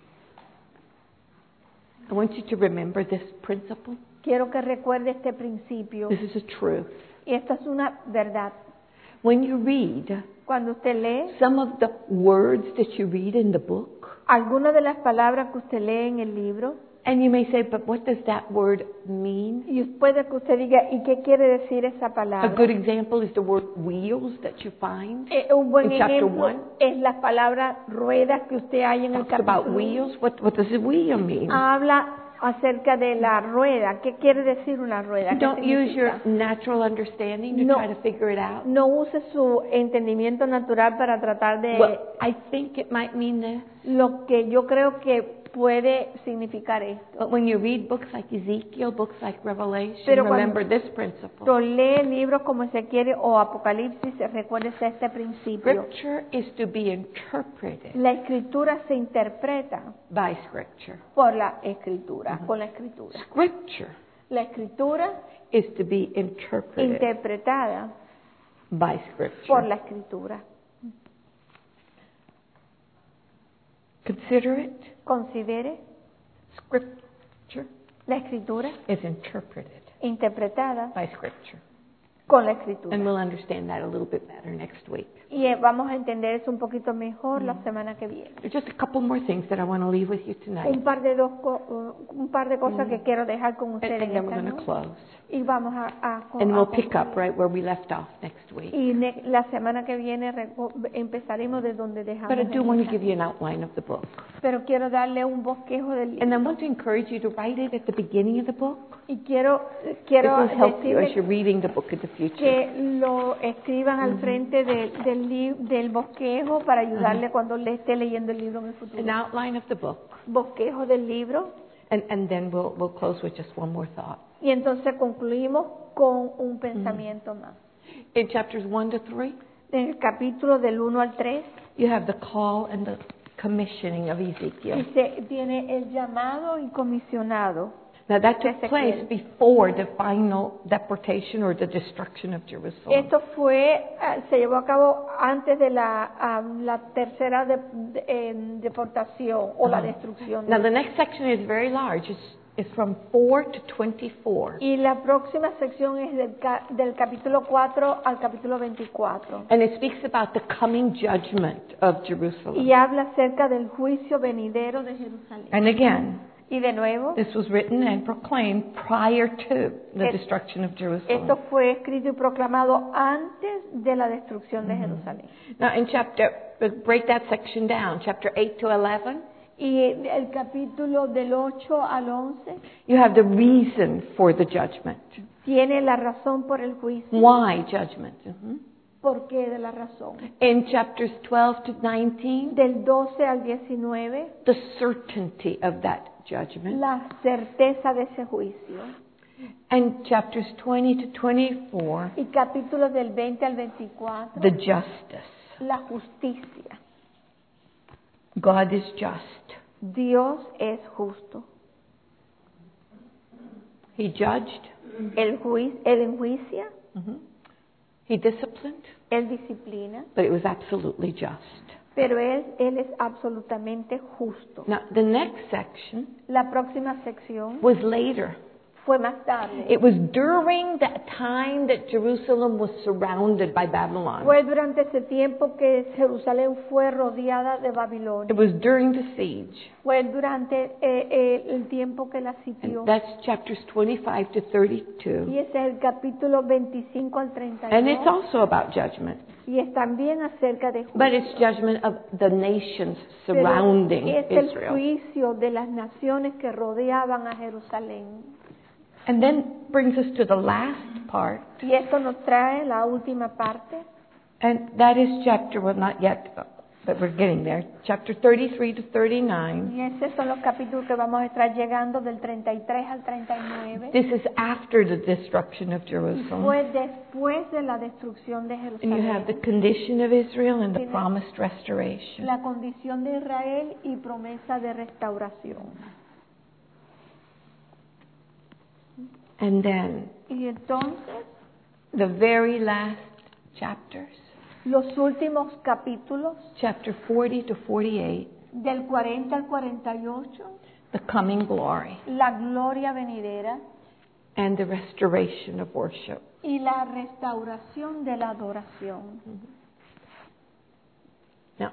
I want you to remember this principle. Quiero que recuerde este principio. This is a truth. Y esta es una verdad. When you read, Cuando usted lee, some of the words that you read in the book, algunas de las palabras que usted lee en el libro, and you may say, but what does that word mean? y puede que usted diga, ¿y qué quiere decir esa A palabra? good example is the word wheels that you find. Un buen in chapter ejemplo 1. es las palabras ruedas que usted hay en el Talks about capítulo. wheels. What does a wheel mean? Habla acerca de la rueda. ¿Qué quiere decir una rueda? ¿Qué Don't use your significa? natural understanding to No. try to figure it out. No use su entendimiento natural para tratar de Well, I think it might mean this. lo que yo creo que puede significar esto. But when you read books like Ezekiel, books like Revelation, Pero remember this principle. Cuando lee libros como Ezequiel o Apocalipsis, recuérdese este principio. Scripture is to be interpreted La escritura se interpreta by Scripture. por la escritura, con la escritura. Scripture La escritura is to be interpreted interpretada by por Scripture. la escritura. Consider it. considere Scripture la Escritura is interpreted interpretada by Scripture. con la Escritura. And we'll understand that a little bit better next week. Y vamos a entender eso un poquito mejor la semana que viene. There's just a couple more things that I want to leave with you tonight. Un par de cosas que quiero dejar con ustedes And then we're esta going to noche. close. Y vamos And we'll a pick up concluir. right where we left off next week. Y la semana que viene empezaremos de donde dejamos. But I do en want to esta. give you an outline of the book. Pero quiero darle un bosquejo del libro. And I want to encourage you to write it at the beginning of the book. Y quiero It will help you as decirle you're reading the book in the future. que lo escriban al frente del bosquejo para ayudarle cuando le esté leyendo el libro en el futuro. An outline of the book. Bosquejo del libro. And then we'll close with just one more thought. Y entonces concluimos con un pensamiento más. In chapters 1 to 3, En el capítulo del 1 al 3, you have the call and the commissioning of Ezekiel. tiene el llamado y comisionado. Now that took Ezequiel. place before the final deportation or the destruction of Jerusalem. Esto se llevó a cabo antes de la tercera deportación o la destrucción. Now the next section is very large. It's from 4 to 24. Y la próxima sección es del capítulo 4 al capítulo 24. And it speaks about the coming judgment of Jerusalem. Y habla acerca del juicio venidero de Jerusalén. And again, Y de nuevo, this was written and proclaimed prior to the destruction of Jerusalem. esto fue escrito y proclamado antes de la destrucción de Jerusalén. Now in break that section down, chapter 8 to 11, Y el capítulo del 8 al 11 you have the reason for the judgment. tiene la razón por el juicio. Why judgment? ¿Por qué de la razón? In chapters 12 to 19, Del 12 al 19, the certainty of that judgment. la certeza de ese juicio. And chapters 20 to 24, Y capítulos del 20 al 24, the justice. la justicia. God is just. Dios es justo. He judged. Él enjuicia, He disciplined. Él disciplina, But it was absolutely just. pero Él es absolutamente justo. Now, the next section La próxima sección was later. fue más tarde. It was during that time that Jerusalem was surrounded by Babylon. Fue durante ese tiempo que Jerusalén fue rodeada de Babilonia. It was during the siege. Fue durante el tiempo que la sitió. And that's chapters 25 to 32. Y ese es el capítulo 25 al And it's 32. also about judgment. Y es también acerca de But juicio. it's judgment of the nations Pero surrounding es el Israel. juicio de las naciones que rodeaban a Jerusalén. And then brings us to the last part. Y esto nos trae la última parte. And that is not yet, but we're getting there. Chapter 33 to 39. Y esos son los capítulos que vamos a estar llegando del 33 al 39. This is after the destruction of Y Jerusalem. fue después de la destrucción de And you have the Jerusalén. condition of Israel and the Tiene- promised restoration. La condición de Israel y promesa de restauración. And then Y entonces, the very last chapters, los últimos capítulos, chapter 40 to 48, del 40 al 48, the coming glory la gloria venidera and the restoration of worship. y la restauración de la adoración. Now,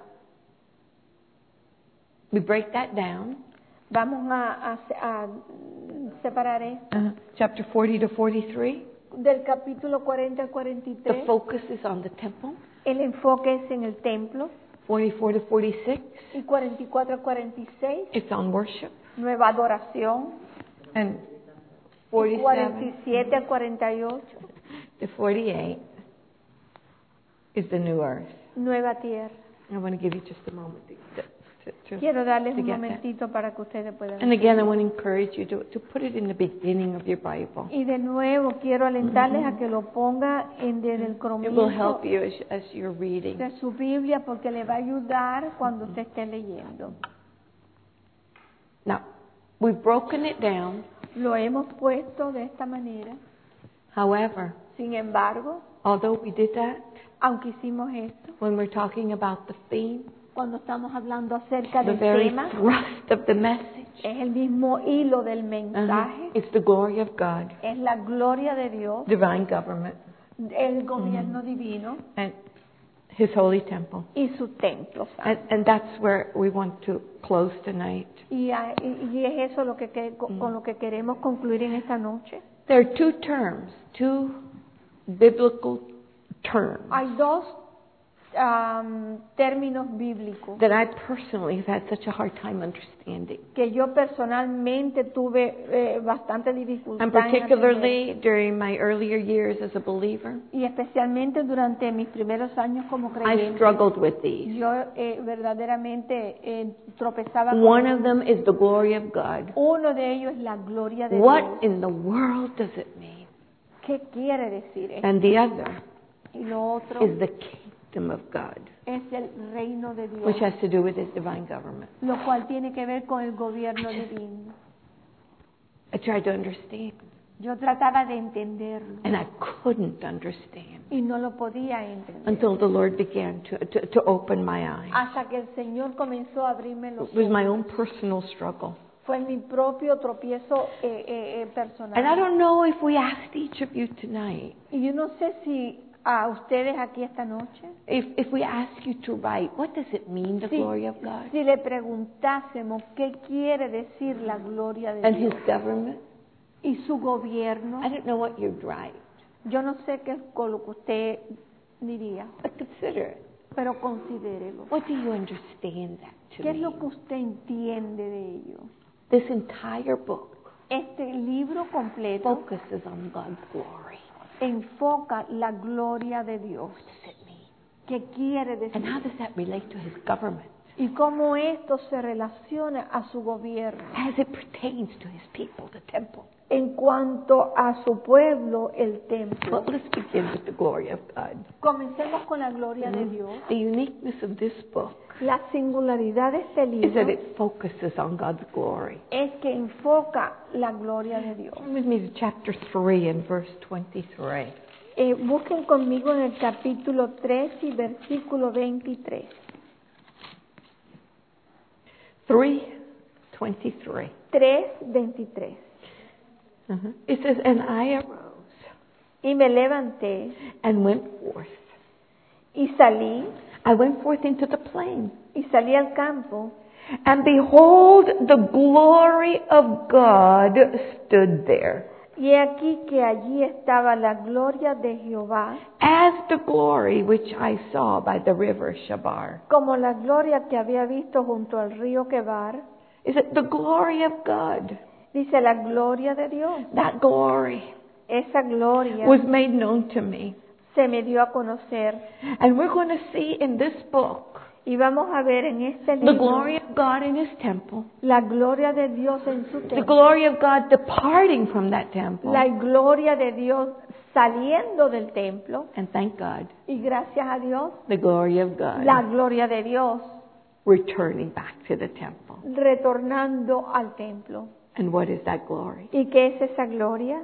we break that down. Vamos a separar esto. Chapter 40 to 43, Del capítulo 40 al the 43, focus is on the temple. el enfoque es en el templo. 44 to 46, Y 44 al 46, it's on worship. nueva adoración. And Y 47 47 al 48, to 48 is the new earth. nueva tierra. I want to give you just a moment Quiero darles to un get that. momentito para que ustedes puedan. And again, I want to encourage you to put it in the beginning of your Bible. Y de nuevo quiero alentarles a que lo ponga desde el It will comienzo help you as you're reading. de su Biblia porque le va a ayudar cuando usted esté leyendo. Now, we've broken it down. Lo hemos puesto de esta manera. However, Sin embargo, although we did that, aunque hicimos esto, when we're talking about the theme, cuando estamos hablando acerca The del very tema, thrust of the message. es el mismo hilo del mensaje, It's the glory of God, es la gloria de Dios, divine government, el gobierno divino and His holy temple. y su templo santo. And that's where we want to close tonight. Y es eso lo con lo que queremos concluir en esta noche. There are two biblical terms Hay dos términos bíblicos that I personally have had such a hard time understanding. que yo personalmente tuve bastante dificultad And en entender. particularly during my earlier years as a believer, Y especialmente durante mis primeros años como I creyente, struggled with these. yo verdaderamente tropezaba con One ellos. of them is the glory of God. Uno de ellos es la gloria de What Dios. in the world does it mean? ¿Qué quiere decir esto? And the other Y lo otro is the kingdom of God, es el reino de Dios, which has to do with His divine government. lo cual tiene que ver con el gobierno divino. I tried to understand, Yo trataba de entenderlo and I couldn't understand y no lo podía entender until the Lord began to open my eyes. hasta que el Señor comenzó a abrirme los It was my ojos. own personal struggle. Fue mi propio tropiezo And I personal. don't know if we asked each of you tonight, Y yo no sé si a ustedes aquí esta noche, if we ask you to write, what does it mean, the glory of God si le preguntásemos qué quiere decir la gloria de and Dios His government? y su gobierno, I don't know what you'd write, yo no sé qué es con lo que usted diría, but consider it. pero considérelo. What do you understand that to ¿Qué es lo mean? que usted entiende de ello? This entire book Este libro completo focuses on God's glory. enfoca la gloria de Dios. What does it mean? ¿Qué quiere And how decir? does that relate to His government Y cómo esto se relaciona a su gobierno. as it pertains to His people, the temple? En cuanto a su pueblo, el templo. Well, let's begin with the glory of God. Comencemos con la gloria de Dios. The uniqueness of this book La singularidad de este is that libro it focuses on God's glory. es que enfoca la gloria de Dios. Turn with me to chapter 3 and verse 23. Busquen conmigo en el capítulo 3 y versículo 23. 3:23. 3:23. It says, "And I arose Y me levanté and went forth. y salí I went forth into the plain. al campo, And behold, the glory of God stood there, y he aquí que allí estaba la gloria de Jehová, as the glory which I saw by the river Shabar." como la gloria que había visto junto al río Quebar. Is it the glory of God? Dice la gloria de Dios. That glory Esa gloria was made known to me. se me dio a conocer. And we're going to see in this book Y vamos a ver en este the libro glory of God in His temple, la gloria de Dios en su the templo, glory of God departing from that temple, la gloria de Dios saliendo del templo, and thank God, y gracias a Dios, the glory of God la gloria de Dios returning back to the temple. retornando al templo. And what is that glory? ¿Y qué es esa gloria?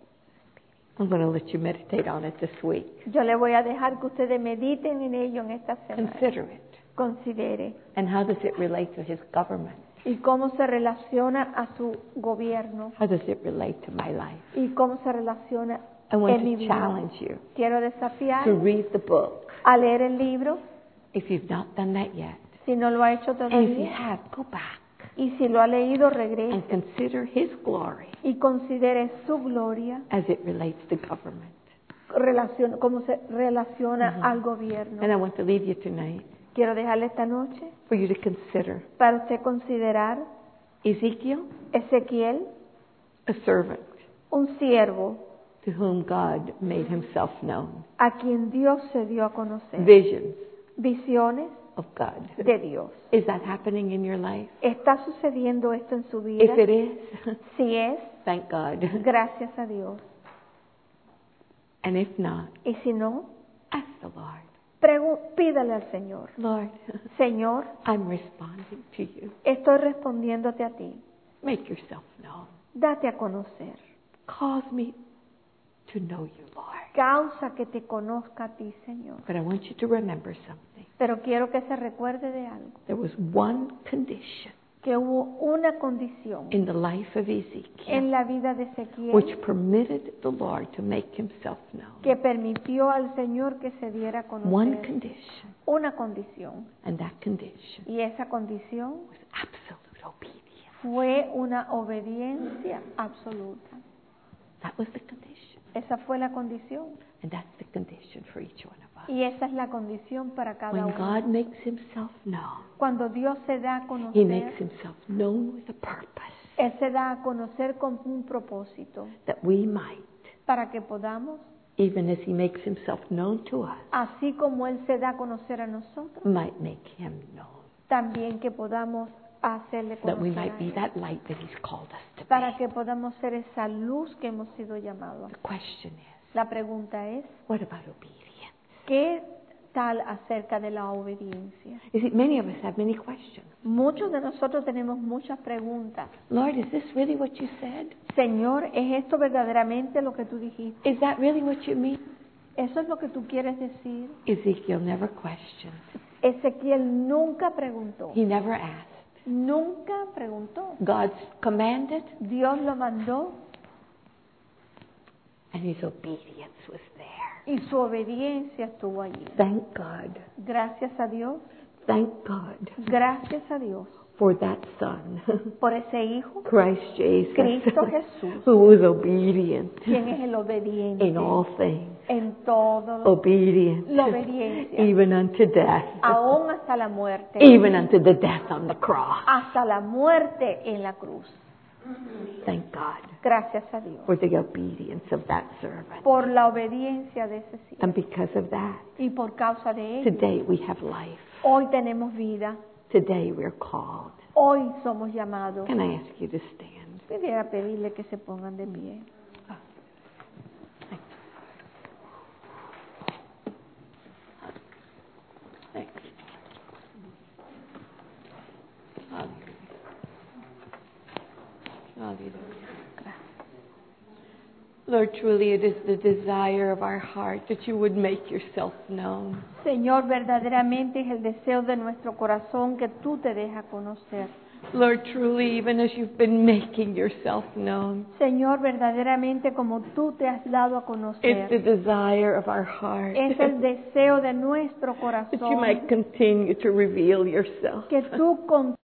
I'm going to let you meditate on it this week. Yo le voy a dejar que ustedes mediten en ello en esta semana. Consider it. Considere. And how does it relate to His government? Y cómo se relaciona a su gobierno. How does it relate to my life? Y cómo se relaciona I want en mi to vida. challenge you Quiero desafiar to read the book a leer el libro, if you've not done that yet. si no lo ha hecho And if you todavía. have, go back Y si lo ha leído, regrese and consider His glory y considere su gloria, as it relates to government. cómo se relaciona al gobierno. And I want to leave you tonight Quiero dejarle esta noche for you to consider para usted considerar Ezekiel, Ezequiel, a servant un siervo to whom God made Himself known. a quien Dios se dio a conocer. Visions Visiones of God. de Dios. Is that happening in your life? ¿Está sucediendo esto en su vida? If it is, Si es, thank God. gracias a Dios. And if not, Y si no, ask the Lord. pídale al Señor. Lord, Señor, I'm responding to you. estoy respondiéndote a ti. Make yourself known. Date a conocer. Cause me to know you, Lord. Causa que te conozca a ti, Señor. But I want you to remember something. Pero quiero que se recuerde de algo, There was one condition que hubo una condición in the life of en Ezekiel la vida de which Ezequiel permitted the Lord to make himself known. que permitió al Señor que se diera a One conocer. condition, Una condición. and that condition Y esa condición was absolute obedience. fue una obediencia absoluta. That was the condition. Esa fue la condición. And that's the condition for each one of us. Y esa es la condición para cada When uno. God makes himself known, Cuando Dios se da a he conocer, makes himself known with a purpose, Él se da a conocer con un propósito, that we might, para que podamos, even as he makes himself known to us, así como Él se da a conocer a nosotros, might make him known. también que podamos hacerle That we conocer might a be Él, that light that he's called us to para be. que podamos ser esa luz que hemos sido llamados. The question is, La pregunta es, what about obedience? ¿qué tal acerca de la obediencia? You see, many of us have many questions. Muchos de nosotros tenemos muchas preguntas. Lord, is this really what you said? Señor, ¿es esto verdaderamente lo que tú dijiste? Is that really what you mean? ¿Eso es lo que tú quieres decir? Ezekiel never questioned. Ezequiel nunca preguntó. He never asked. Nunca preguntó. God commanded, Dios lo mandó and his obedience was there. y su obediencia estuvo allí. Thank God. Gracias a Dios, Thank God gracias a Dios for that Son, por ese Hijo, Christ Jesus, Cristo Jesús, who was obedient quien es el obediente in all things, en todo, obedient la obediencia, even unto death, aún hasta la muerte, even unto the death on the cross. hasta la muerte en la cruz. Thank God Gracias a Dios for the obedience of that servant. por la obediencia de ese siervo. And because of that, Y por causa de ello, today we have life. hoy tenemos vida, Today we're called. hoy somos llamados. Can I ask you to stand? Quisiera pedirle que se pongan de pie. Thank you. Hallelujah. Lord, truly it is the desire of our heart that you would make yourself known. Señor, verdaderamente es el deseo de nuestro corazón que tú te dejas conocer. Lord, truly, even as you've been making yourself known, Señor, verdaderamente como tú te has dado a it's conocer, the desire of our heart es el deseo de nuestro that you corazón might continue to reveal yourself. que tú